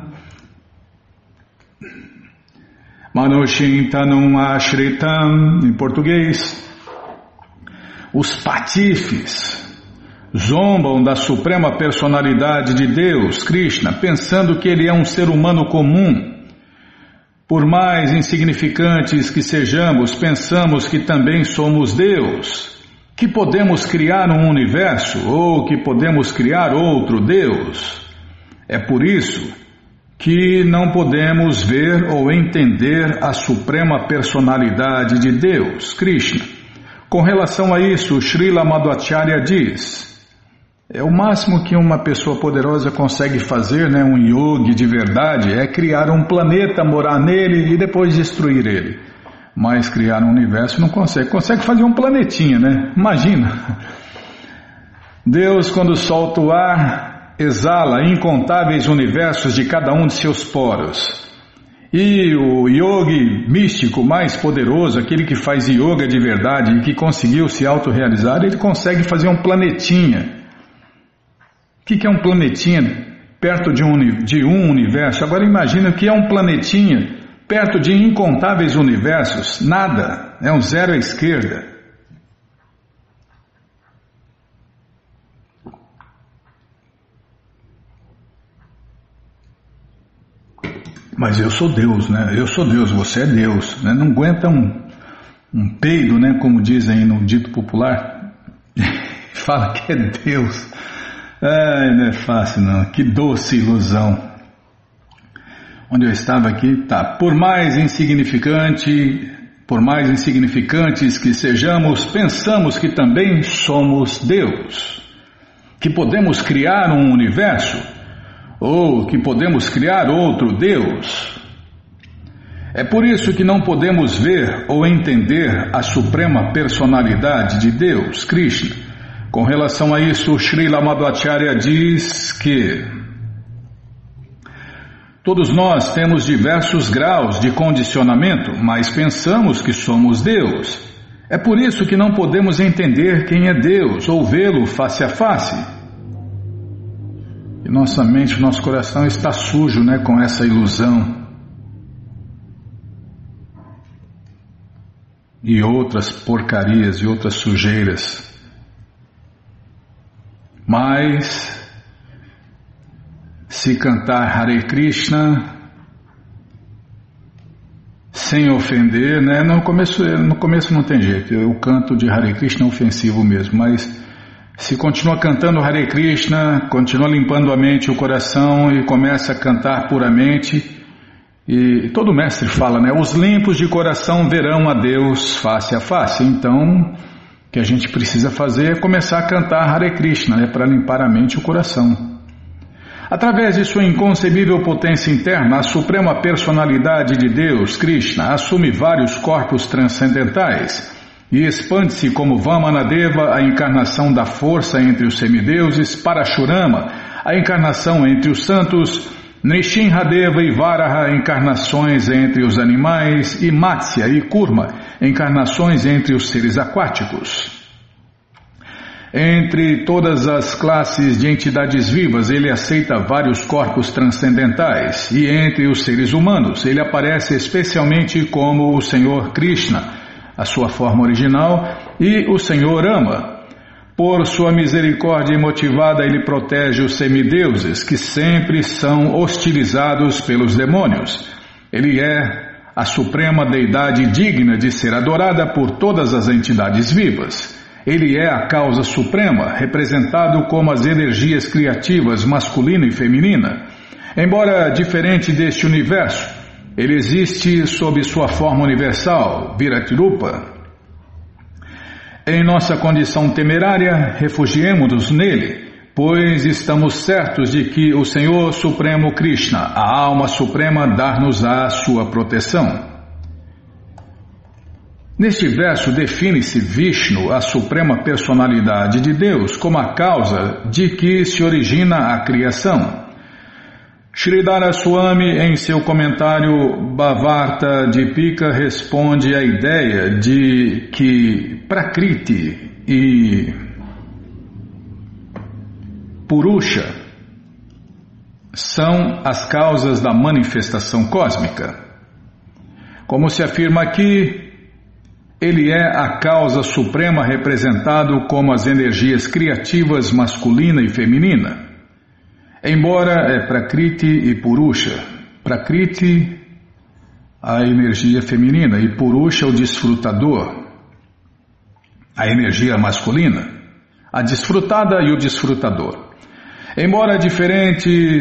Manushintanum Ashritam, em português, os patifes zombam da suprema personalidade de Deus, Krishna, pensando que ele é um ser humano comum. Por mais insignificantes que sejamos, pensamos que também somos Deus, que podemos criar um universo ou que podemos criar outro Deus. É por isso que não podemos ver ou entender a suprema personalidade de Deus, Krishna. Com relação a isso, Srila Madhvacharya diz: o máximo que uma pessoa poderosa consegue fazer, um yogi de verdade, é criar um planeta, morar nele e depois destruir ele. Mas criar um universo não consegue. Consegue fazer um planetinha, Imagina. Deus, quando solta o ar, exala incontáveis universos de cada um de seus poros. E o yogi místico mais poderoso, aquele que faz yoga de verdade e que conseguiu se autorrealizar, ele consegue fazer um planetinha. O que é um planetinha perto de um universo? Agora imagina o que é um planetinha perto de incontáveis universos. Nada, é um zero à esquerda. Mas eu sou Deus, Eu sou Deus, você é Deus, Não aguenta um peido, como dizem no dito popular. Fala que é Deus. Não é fácil não, que doce ilusão. Onde eu estava aqui, tá. Por mais insignificantes que sejamos, pensamos que também somos Deus, que podemos criar um universo, ou que podemos criar outro Deus. É por isso que não podemos ver ou entender a suprema personalidade de Deus, Krishna. Com relação a isso, Srila Madhvacharya diz que todos nós temos diversos graus de condicionamento, mas pensamos que somos Deus. É por isso que não podemos entender quem é Deus ou vê-lo face a face. E nossa mente, nosso coração está sujo, com essa ilusão. E outras porcarias e outras sujeiras. Mas, se cantar Hare Krishna sem ofender, no começo não tem jeito, o canto de Hare Krishna é ofensivo mesmo, mas se continua cantando Hare Krishna, continua limpando a mente e o coração e começa a cantar puramente, e todo mestre fala, os limpos de coração verão a Deus face a face. Então, o que a gente precisa fazer é começar a cantar Hare Krishna, para limpar a mente e o coração. Através de sua inconcebível potência interna, a suprema personalidade de Deus, Krishna, assume vários corpos transcendentais e expande-se como Vamanadeva, a encarnação da força entre os semideuses, Parashurama, a encarnação entre os santos, Nrsimhadeva e Varaha, encarnações entre os animais, e Matsya e Kurma, encarnações entre os seres aquáticos. Entre todas as classes de entidades vivas, ele aceita vários corpos transcendentais, e entre os seres humanos, ele aparece especialmente como o Senhor Krishna, a sua forma original, e o Senhor Rama. Por sua misericórdia imotivada, ele protege os semideuses, que sempre são hostilizados pelos demônios. Ele é a suprema deidade digna de ser adorada por todas as entidades vivas. Ele é a causa suprema, representado como as energias criativas masculina e feminina. Embora diferente deste universo, ele existe sob sua forma universal, Viratrupa. Em nossa condição temerária, refugiemo-nos nele, pois estamos certos de que o Senhor Supremo Krishna, a alma suprema, dar-nos-á sua proteção. Neste verso define-se Vishnu, a suprema personalidade de Deus, como a causa de que se origina a criação. Sridhara Swami, em seu comentário Bhavarta Dipika, responde à ideia de que Prakriti e Purusha são as causas da manifestação cósmica. Como se afirma aqui, ele é a causa suprema representado como as energias criativas masculina e feminina. Embora Prakriti e Purusha, Prakriti a energia feminina e Purusha o desfrutador, a energia masculina, a desfrutada e o desfrutador. Embora diferente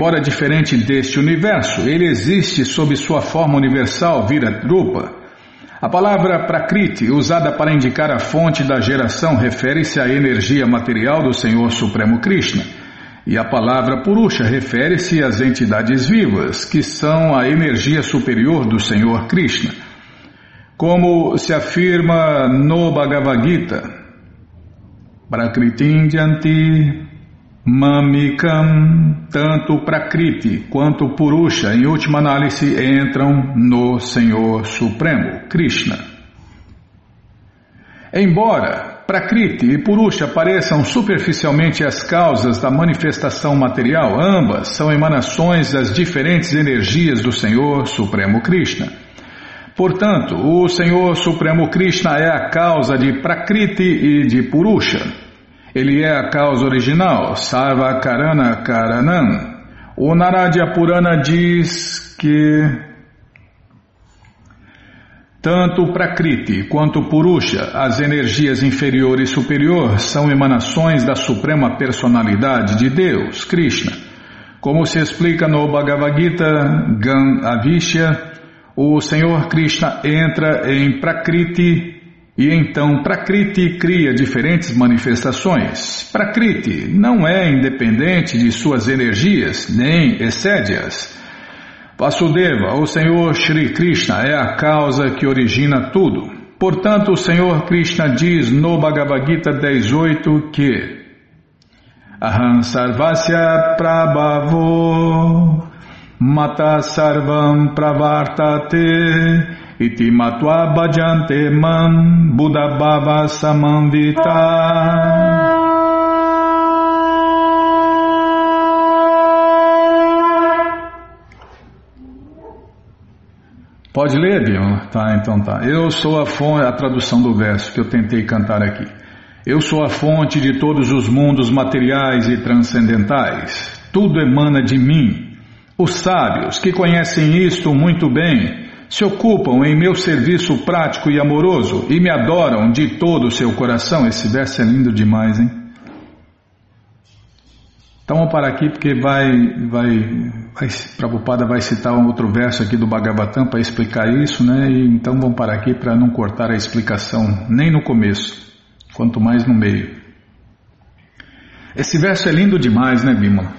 deste universo, ele existe sob sua forma universal Viratrupa. A palavra Prakriti, usada para indicar a fonte da geração, refere-se à energia material do Senhor Supremo Krishna. E a palavra Purusha refere-se às entidades vivas, que são a energia superior do Senhor Krishna. Como se afirma no Bhagavad Gita, Prakritim Janti Mamikam, tanto Prakriti quanto Purusha, em última análise, entram no Senhor Supremo, Krishna. Embora Prakriti e Purusha pareçam superficialmente as causas da manifestação material, ambas são emanações das diferentes energias do Senhor Supremo Krishna. Portanto, o Senhor Supremo Krishna é a causa de Prakriti e de Purusha. Ele é a causa original, Sarva Karana Karanam. O Narada Purana diz que tanto Prakriti quanto Purusha, as energias inferior e superior, são emanações da Suprema Personalidade de Deus, Krishna. Como se explica no Bhagavad Gita, Gan Avishya, o Senhor Krishna entra em Prakriti e então Prakriti cria diferentes manifestações. Prakriti não é independente de suas energias, nem excede-as. Vasudeva, o Senhor Shri Krishna, é a causa que origina tudo. Portanto, o Senhor Krishna diz no Bhagavad Gita 10.8 que Aham Sarvasya Prabhavo Mata Sarvam Pravartate Iti Matva Bhajante Mam Buddha Bhava Samamvita. Pode ler, Bima? Tá, então tá. Eu sou a fonte, a tradução do verso que eu tentei cantar aqui. Eu sou a fonte de todos os mundos materiais e transcendentais. Tudo emana de mim. Os sábios, que conhecem isto muito bem, se ocupam em meu serviço prático e amoroso e me adoram de todo o seu coração. Esse verso é lindo demais, hein? Então vamos parar aqui porque Prabhupada vai citar um outro verso aqui do Bhagavatam para explicar isso, né? E então vamos parar aqui para não cortar a explicação nem no começo, quanto mais no meio. Esse verso é lindo demais, né, Bima?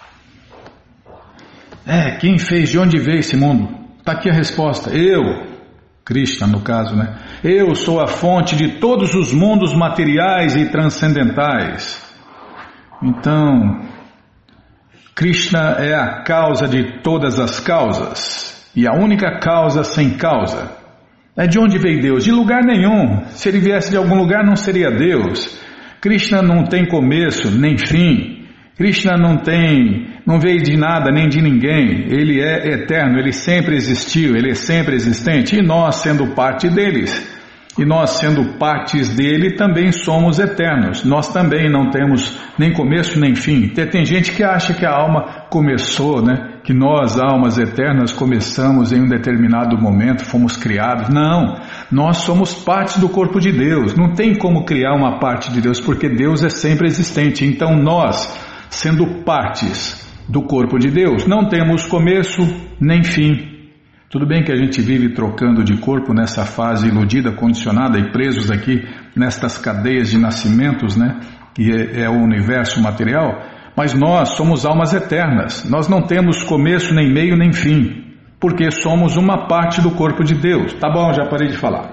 Quem fez, de onde veio esse mundo? Está aqui a resposta. Eu, Krishna no caso, né? Eu sou a fonte de todos os mundos materiais e transcendentais. Então, Krishna é a causa de todas as causas e a única causa sem causa. De onde veio Deus? De lugar nenhum. Se ele viesse de algum lugar não seria Deus. Krishna não tem começo nem fim. Krishna não veio de nada nem de ninguém. Ele é eterno, ele sempre existiu, ele é sempre existente. E nós, sendo parte deles, e nós sendo partes dele, também somos eternos. Nós também não temos nem começo nem fim. Tem gente que acha que a alma começou, né? Que nós, almas eternas, começamos em um determinado momento, fomos criados. Não, nós somos parte do corpo de Deus. Não tem como criar uma parte de Deus, porque Deus é sempre existente. Então nós, sendo partes do corpo de Deus, não temos começo nem fim. Tudo bem que a gente vive trocando de corpo nessa fase iludida, condicionada e presos aqui nestas cadeias de nascimentos, né? Que é o universo material, mas nós somos almas eternas. Nós não temos começo, nem meio, nem fim, porque somos uma parte do corpo de Deus. Tá bom, já parei de falar.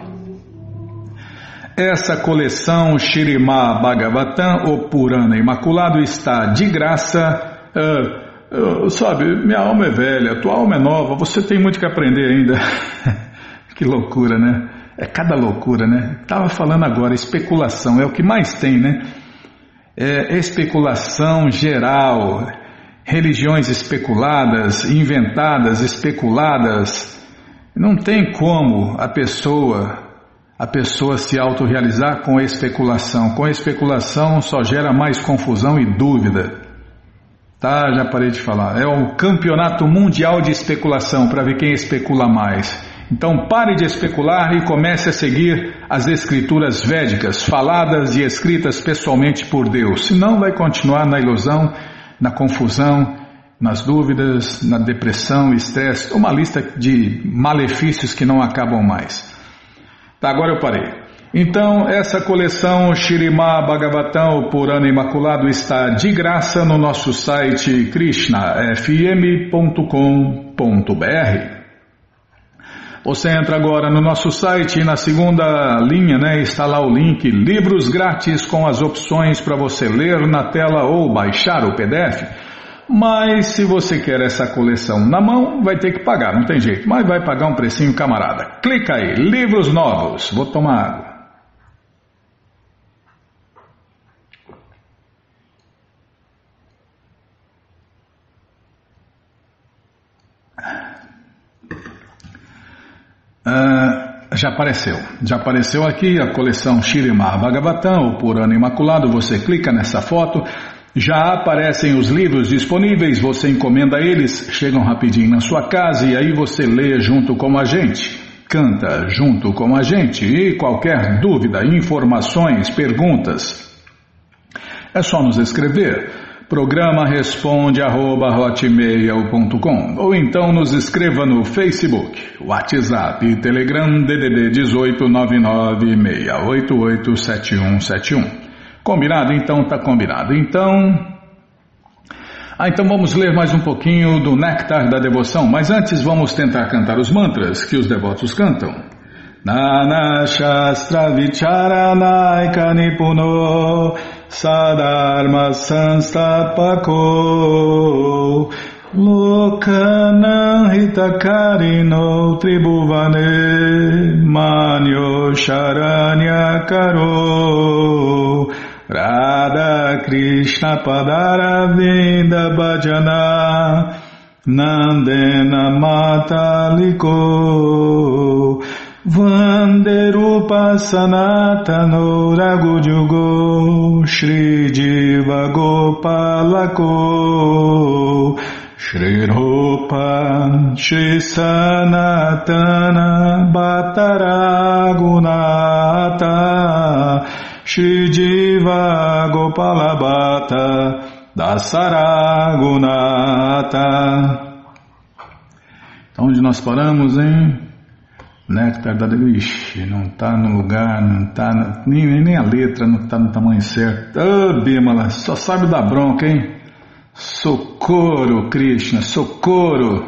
Essa coleção Śrīmad Bhagavatam, o Purana Imaculado, está de graça. Sabe, minha alma é velha, tua alma é nova, você tem muito que aprender ainda. Que loucura, né? É cada loucura, né? Estava falando agora, especulação, é o que mais tem, né? É especulação geral, religiões especuladas, inventadas, especuladas. Não tem como a pessoa se autorrealizar com a especulação. Com a especulação só gera mais confusão e dúvida. Tá, já parei de falar. É o campeonato mundial de especulação para ver quem especula mais. Então pare de especular e comece a seguir as escrituras védicas, faladas e escritas pessoalmente por Deus. Senão vai continuar na ilusão, na confusão, nas dúvidas, na depressão, estresse, uma lista de malefícios que não acabam mais. Tá, agora eu parei. Então, essa coleção Śrīmad Bhagavatam, o Purana Imaculado, está de graça no nosso site krishnafm.com.br. Você entra agora no nosso site e na segunda linha, está lá o link Livros Grátis com as opções para você ler na tela ou baixar o PDF. Mas se você quer essa coleção na mão, vai ter que pagar, não tem jeito. Mas vai pagar um precinho, camarada. Clica aí, livros novos. Vou tomar água. Já apareceu aqui a coleção Śrīmad Bhagavatam, o Purana Imaculado. Você clica nessa foto, já aparecem os livros disponíveis, você encomenda eles, chegam rapidinho na sua casa e aí você lê junto com a gente, canta junto com a gente. E qualquer dúvida, informações, perguntas, é só nos escrever. Programa responde@hotmail.com ou então nos escreva no Facebook, WhatsApp e Telegram DDD 18 996887171. Combinado? Então tá combinado. Então vamos ler mais um pouquinho do Néctar da Devoção, mas antes vamos tentar cantar os mantras que os devotos cantam. Nana Shastra Vicharanaika Nipuno Sadharma Sanstapako Lokanam Hitakarino Tribhuvane Manyo Sharanyakaro Radha Krishna Padaravinda Bhajana Nandena Mataliko Vande Rupa Sanatano Raghujugo Shri Jiva Gopalako Shri Rupa Shri Sanatana Bhattaragunata Shri Jiva Gopalabhata Dasaragunata. Então, onde nós paramos, hein? Néctar da Devoção. Ixi, não está no lugar, não está. Nem a letra não está no tamanho certo. Bímala, só sabe da bronca, hein? Socorro, Krishna, socorro.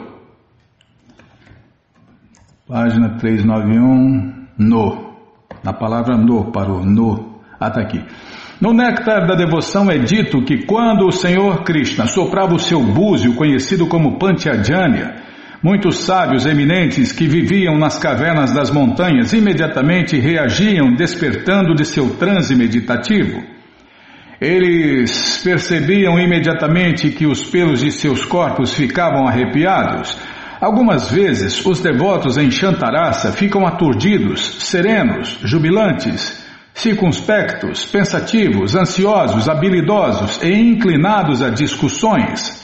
Página 391, no. Na palavra no, parou, no. Tá aqui. No Néctar da Devoção é dito que quando o Senhor Krishna soprava o seu búzio, conhecido como Panchajanya, muitos sábios eminentes que viviam nas cavernas das montanhas imediatamente reagiam, despertando de seu transe meditativo. Eles percebiam imediatamente que os pelos de seus corpos ficavam arrepiados. Algumas vezes, os devotos em Shantarasa ficam aturdidos, serenos, jubilantes, circunspectos, pensativos, ansiosos, habilidosos e inclinados a discussões.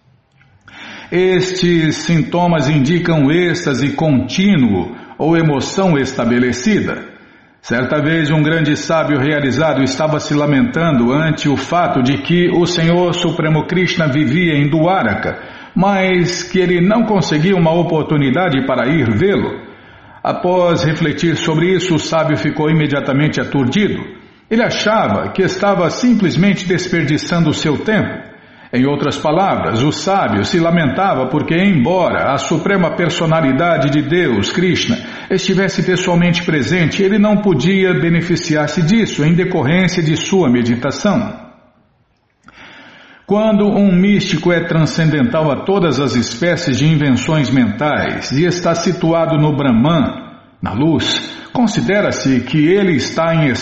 Estes sintomas indicam êxtase contínuo ou emoção estabelecida. Certa vez um grande sábio realizado estava se lamentando ante o fato de que o Senhor Supremo Krishna vivia em Dwaraka, mas que ele não conseguia uma oportunidade para ir vê-lo. Após refletir sobre isso, o sábio ficou imediatamente aturdido. Ele achava que estava simplesmente desperdiçando o seu tempo. Em outras palavras, o sábio se lamentava porque, embora a suprema personalidade de Deus, Krishna, estivesse pessoalmente presente, ele não podia beneficiar-se disso em decorrência de sua meditação. Quando um místico é transcendental a todas as espécies de invenções mentais e está situado no Brahman, na luz, considera-se que ele está em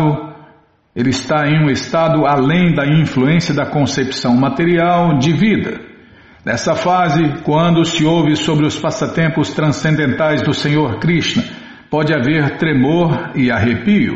um estado além da influência da concepção material de vida. Nessa fase, quando se ouve sobre os passatempos transcendentais do Senhor Krishna, pode haver tremor e arrepio.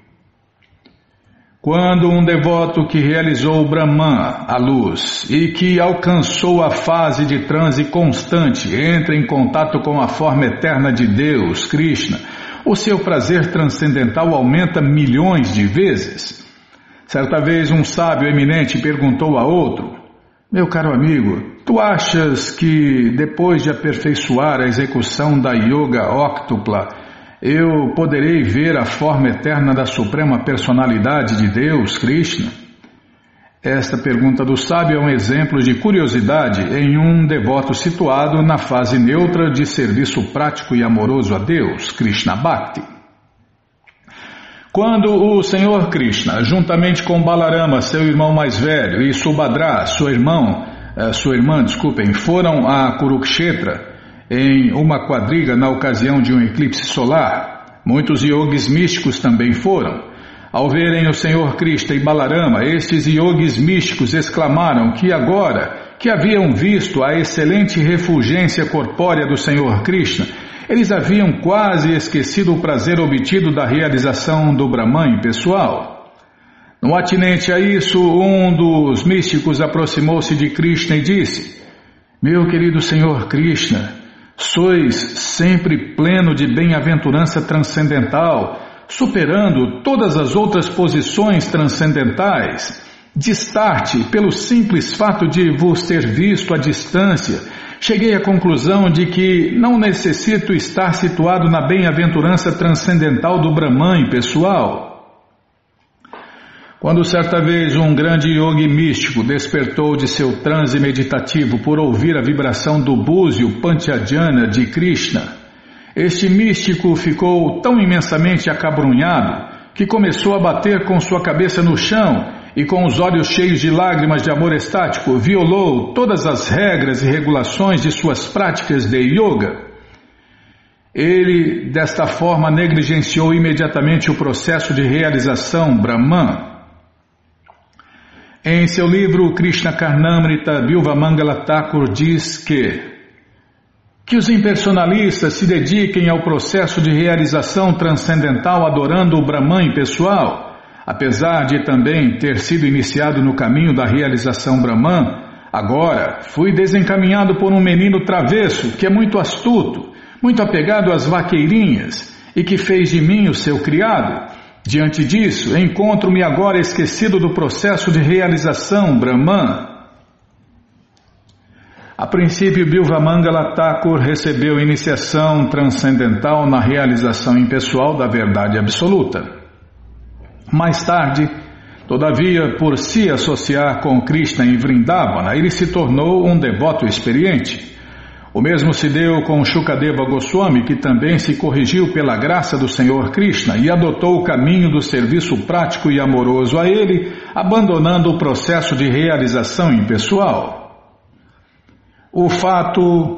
Quando um devoto que realizou o Brahman, a luz, e que alcançou a fase de transe constante entra em contato com a forma eterna de Deus, Krishna, o seu prazer transcendental aumenta milhões de vezes. Certa vez um sábio eminente perguntou a outro: meu caro amigo, tu achas que depois de aperfeiçoar a execução da yoga óctupla, eu poderei ver a forma eterna da Suprema Personalidade de Deus, Krishna? Esta pergunta do sábio é um exemplo de curiosidade em um devoto situado na fase neutra de serviço prático e amoroso a Deus, Krishna Bhakti. Quando o Senhor Krishna, juntamente com Balarama, seu irmão mais velho, e Subhadra, sua irmã, foram a Kurukshetra em uma quadriga na ocasião de um eclipse solar, muitos yogis místicos também foram. Ao verem o Senhor Krishna e Balarama, estes yogis místicos exclamaram que agora que haviam visto a excelente refulgência corpórea do Senhor Krishna, eles haviam quase esquecido o prazer obtido da realização do Brahman pessoal. No atinente a isso, um dos místicos aproximou-se de Krishna e disse: meu querido Senhor Krishna, sois sempre pleno de bem-aventurança transcendental, superando todas as outras posições transcendentais. Distarte, pelo simples fato de vos ter visto à distância, cheguei à conclusão de que não necessito estar situado na bem-aventurança transcendental do Brahman pessoal. Quando certa vez um grande yogi místico despertou de seu transe meditativo por ouvir a vibração do búzio Pantyajana de Krishna, este místico ficou tão imensamente acabrunhado que começou a bater com sua cabeça no chão e com os olhos cheios de lágrimas de amor estático violou todas as regras e regulações de suas práticas de yoga. Ele, desta forma, negligenciou imediatamente o processo de realização Brahman. Em seu livro Krishna Karnamrita, Bilvamangala Thakur diz que os impersonalistas se dediquem ao processo de realização transcendental adorando o Brahman pessoal, apesar de também ter sido iniciado no caminho da realização Brahman. Agora fui desencaminhado por um menino travesso que é muito astuto, muito apegado às vaqueirinhas e que fez de mim o seu criado. Diante disso, encontro-me agora esquecido do processo de realização Brahman. A princípio, Bilvamangala Thakur recebeu iniciação transcendental na realização impessoal da verdade absoluta. Mais tarde, todavia, por se associar com Krishna em Vrindavana, ele se tornou um devoto experiente. O mesmo se deu com Shukadeva Goswami, que também se corrigiu pela graça do Senhor Krishna e adotou o caminho do serviço prático e amoroso a ele, abandonando o processo de realização impessoal. O fato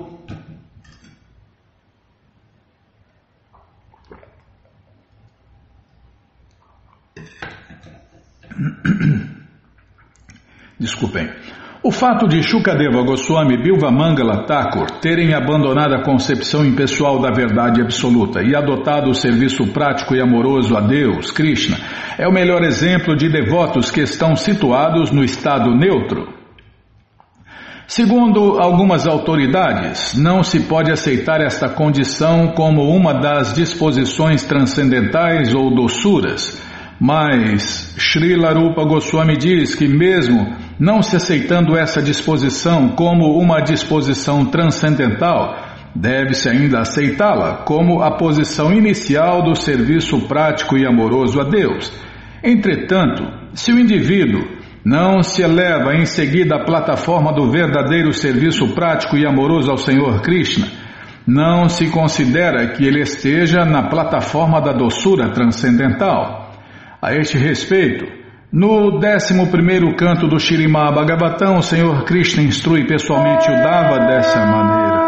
O fato de Shukadeva Goswami e Bilvamangala Thakur terem abandonado a concepção impessoal da verdade absoluta e adotado o serviço prático e amoroso a Deus, Krishna, é o melhor exemplo de devotos que estão situados no estado neutro. Segundo algumas autoridades, não se pode aceitar esta condição como uma das disposições transcendentais ou doçuras, mas Srila Rupa Goswami diz que mesmo não se aceitando essa disposição como uma disposição transcendental, deve-se ainda aceitá-la como a posição inicial do serviço prático e amoroso a Deus. Entretanto, se o indivíduo não se eleva em seguida à plataforma do verdadeiro serviço prático e amoroso ao Senhor Krishna, não se considera que ele esteja na plataforma da doçura transcendental. A este respeito, no 11º canto do Śrīmad Bhagavatam, o Senhor Krishna instrui pessoalmente Uddhava dessa maneira.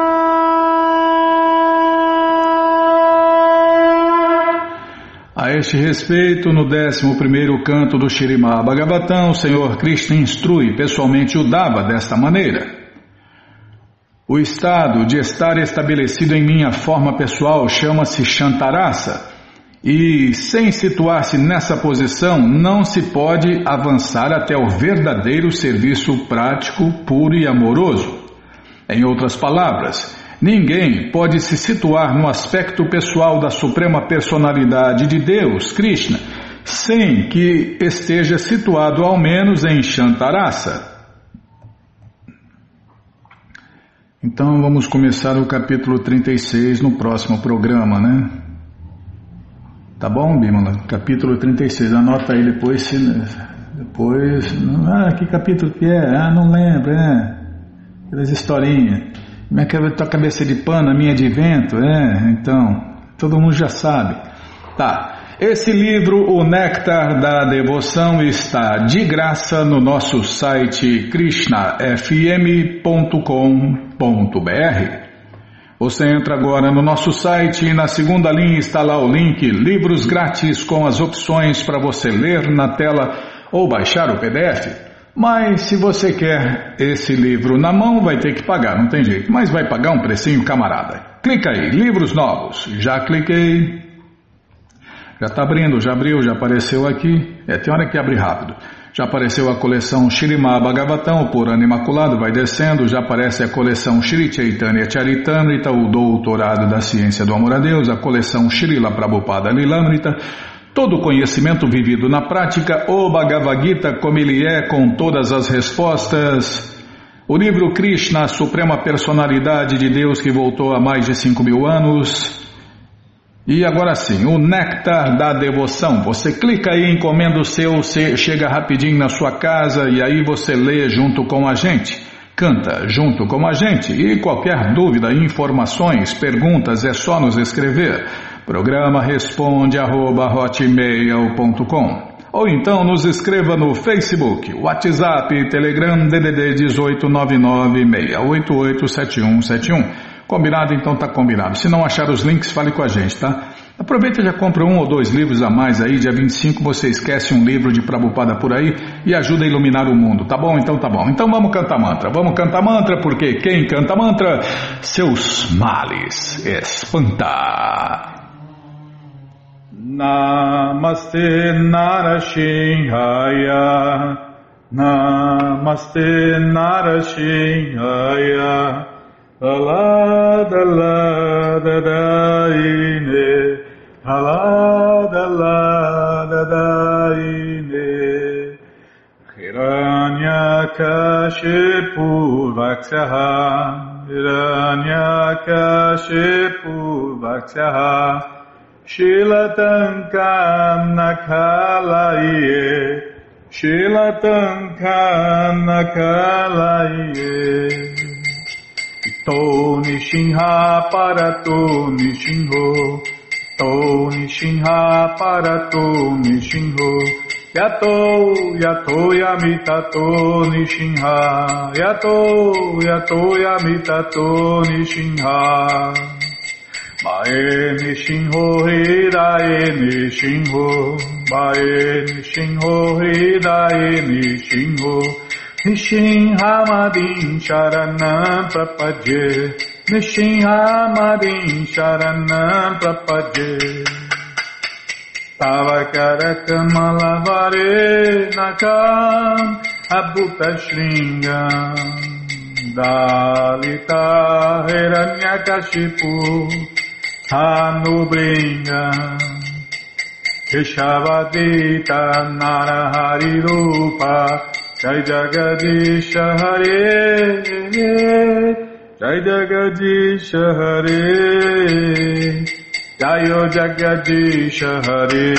A este respeito, no 11º canto do Śrīmad Bhagavatam, o Senhor Krishna instrui pessoalmente Uddhava desta maneira. O estado de estar estabelecido em minha forma pessoal chama-se Shantarasa, e sem situar-se nessa posição não se pode avançar até o verdadeiro serviço prático, puro e amoroso. Em outras palavras, ninguém pode se situar no aspecto pessoal da Suprema Personalidade de Deus, Krishna, sem que esteja situado ao menos em Shantarasa. Então vamos começar o capítulo 36 no próximo programa, né? Tá bom, Bímola? Capítulo 36, anota aí depois. Que capítulo que é? Não lembro, aquelas historinhas. Como é que é tua cabeça de pano, a minha de vento? Então, todo mundo já sabe. Tá. Esse livro, O Néctar da Devoção, está de graça no nosso site krishnafm.com.br. Você entra agora no nosso site e na segunda linha está lá o link Livros Grátis com as opções para você ler na tela ou baixar o PDF. Mas se você quer esse livro na mão, vai ter que pagar, não tem jeito. Mas vai pagar um precinho, camarada. Clica aí, livros novos. Já cliquei. Já está abrindo, já abriu, já apareceu aqui. Tem hora que abre rápido. Já apareceu a coleção Śrīmad Bhagavatam, o Purana Imaculado, vai descendo. Já aparece a coleção Shri Chaitanya Charitamrita, o Doutorado da Ciência do Amor a Deus, a coleção Srila Prabhupada Lilamrita, todo o conhecimento vivido na prática, o Bhagavad Gita como ele é, com todas as respostas, o livro Krishna, a Suprema Personalidade de Deus que voltou há mais de 5.000 anos, e agora sim, o Néctar da Devoção. Você clica aí, encomenda o seu, você chega rapidinho na sua casa e aí você lê junto com a gente, canta junto com a gente. E qualquer dúvida, informações, perguntas, é só nos escrever. Programa responde@hotmail.com. Ou então nos escreva no Facebook, WhatsApp, Telegram, DDD 18996887171. Combinado? Então tá combinado. Se não achar os links, fale com a gente, tá? Aproveita e já compra 1 ou 2 livros a mais aí. Dia 25 você esquece um livro de Prabhupada por aí e ajuda a iluminar o mundo, tá bom? Então tá bom. Então vamos cantar mantra. Vamos cantar mantra, porque quem canta mantra, seus males espanta. Namaste Narashinhaya, Namaste Narashinhaya, Aladadadaine, Aladadadaine, Hiranyakashipu Vaksyaha, Hiranyakashipu Vaksyaha, Shilatankam Nakalaye, Shilatankam Nakalaye, To Nishinha Parato Nishinho, To Nishinha Parato Nishinho, Yato Yato Yamitato Nishinha, Yato Yato Yamitato Nishinha, Mae Nishinho Hidae Nishinho, Mae Nishinho Hidae Nishinho, Nishinhamadin Sharanam Prapadye, Nishinhamadin Sharanam Prapadye, Tavakarakamalabare Nakam Abhuta Shringam, Dalita Hiranyakashipu Hanubringam, Keshavadita Narahari Rupa, Jai Jagadisha Hare, Jai Jagadisha Hare, Jayo Jagadisha Hare,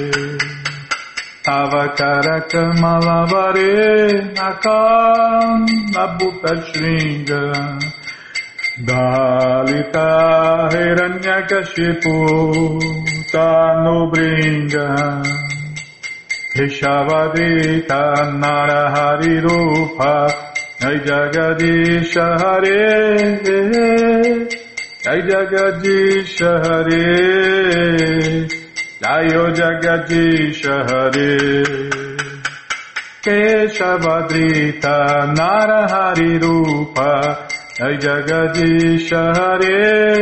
Tavakarakamalabare Nakam Abhuta Shringam, Dalita Hiranyakashipu Tanubringam, Keshavadita Narahari Rupa, Jai Jagadisha Hare, Jai Jagadisha Hare, Jayo Jagadisha Hare, Keshavadita Narahari Rupa, Jai Jagadisha Hare,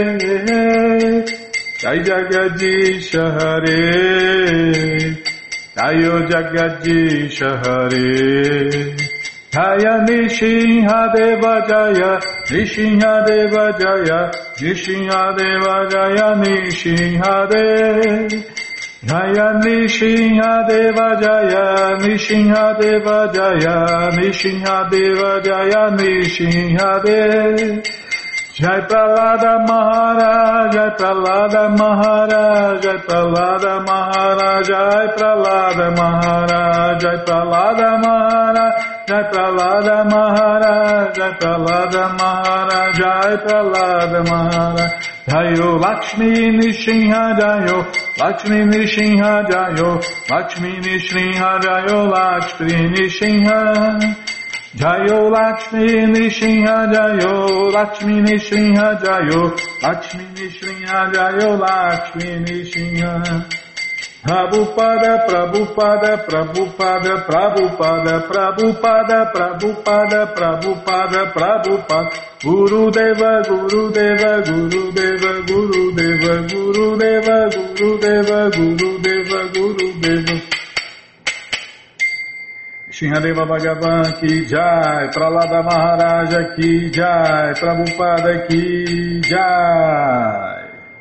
Jai Jagadisha Hare, Jayo Jagadisha Hare, Jaya Nishinha Deva Jaya, Nishinha Deva Jaya, Nishinha Deva Jaya, Nishinha Deva Jaya, Nishinha Deva Jaya, Nishinha Deva Jaya, Nishinha Deva Jaya, Nishinha Deva Jai Pralada Maharaj Jai Prahlada Maharaj, Jai Prahlada Maharaj, Jai Prahlada Maharaj, Jai Prahlada Maharaj, Jai Prahlada Maharaj, Jai Prahlada Maharaj, Jai Prahlada Maharaj. Jayo Lakshmi Nishinha Jayo, Lakshmi Nishinha Jayo, Lakshmi Nishinha Jayo, Lakshmi Nishinha. Jayo Lakshmi Nishinha Jayo, Lakshmi Nishinha Jayo, Lakshmi Nishinha Jayo, Lakshmi Nishinha. Prabhupada, Prabhupada, Prabhupada, Prabhupada, Prabhupada, Prabhupada, Prabhupada, Prabhupada, Gurudeva, Gurudeva, Gurudeva, Gurudeva, Gurudeva, Gurudeva, Gurudeva, Gurudeva. Shinhadeva Bhagavan ki jai, Prahlada Maharaja ki jai, Prabhupada ki jai.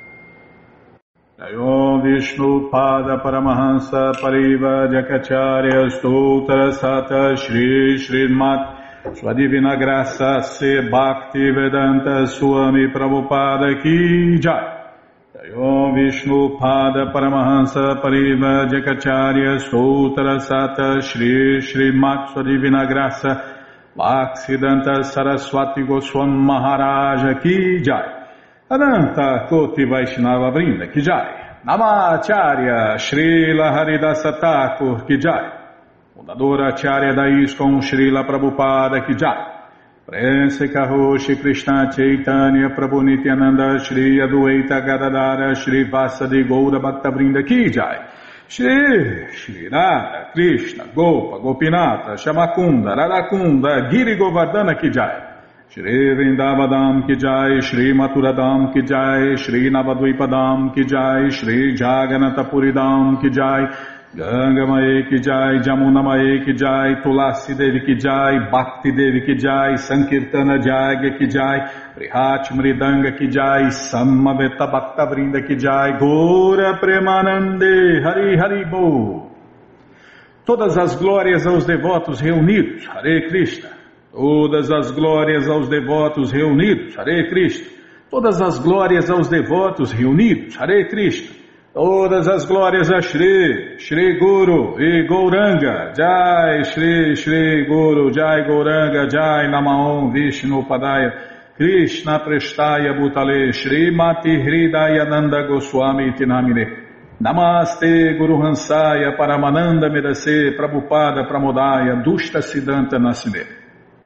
Jayom Vishnu Pada Paramahansa Pariva Jakacharya Stoutra Sata Shri Srimat Sua Divina Graça Se Bhakti Vedanta Swami Prabhupada ki jai. Jayom Vishnu Pada Paramahansa Pariva Jakacharya Stoutra Sata Shri Srimat Sua Divina Graça Bhaksidanta Saraswati Goswami Maharaja ki jai. Ananta Koti Vaishnava Vrinda ki jai. Namacharya Srila Haridasa Thakur ki jai. Fundadora Acharya da ISKCON Srila Prabhupada ki jai. Prense Karoshi Krishna Chaitanya Prabhu Nityananda Shri Adueta Gadadara Shri Vasadi Goura Bhakta Vrinda ki jai. Shri Radha Krishna Gopa Gopinata Shamakunda Radakunda Giri Govardhana ki jai. Shri Vrindavadam ki jai, Shri Maturadam ki jai, Shri Navadvipadam ki jai, Shri Jaganatapuridam ki jai, Ganga Mae ki jai, Jamuna Mae ki jai, Tulasi Devi ki jai, Bhakti Devi ki jai, Sankirtana Jagya ki jai, Prihat Mridanga ki jai, Samaveta Bhakta Vrinda ki jai, Gora Premanande, Hari Hari Bo. Todas as glórias aos devotos reunidos, Hare Krishna. Todas as glórias aos devotos reunidos, Hare Krishna. Todas as glórias aos devotos reunidos, Hare Krishna. Todas as glórias a Shri, Shri Guru e Gauranga, Jai Shri, Shri Guru, Jai Gauranga, Jai Namaon Vishnu Padaya, Krishna Prestaya Bhutale, Shri Mati Hridaya Nanda Goswami Tinamine. Namaste Guru Hansaya Paramananda Medase Prabhupada Pramodaya Dushta Siddhanta Nasine.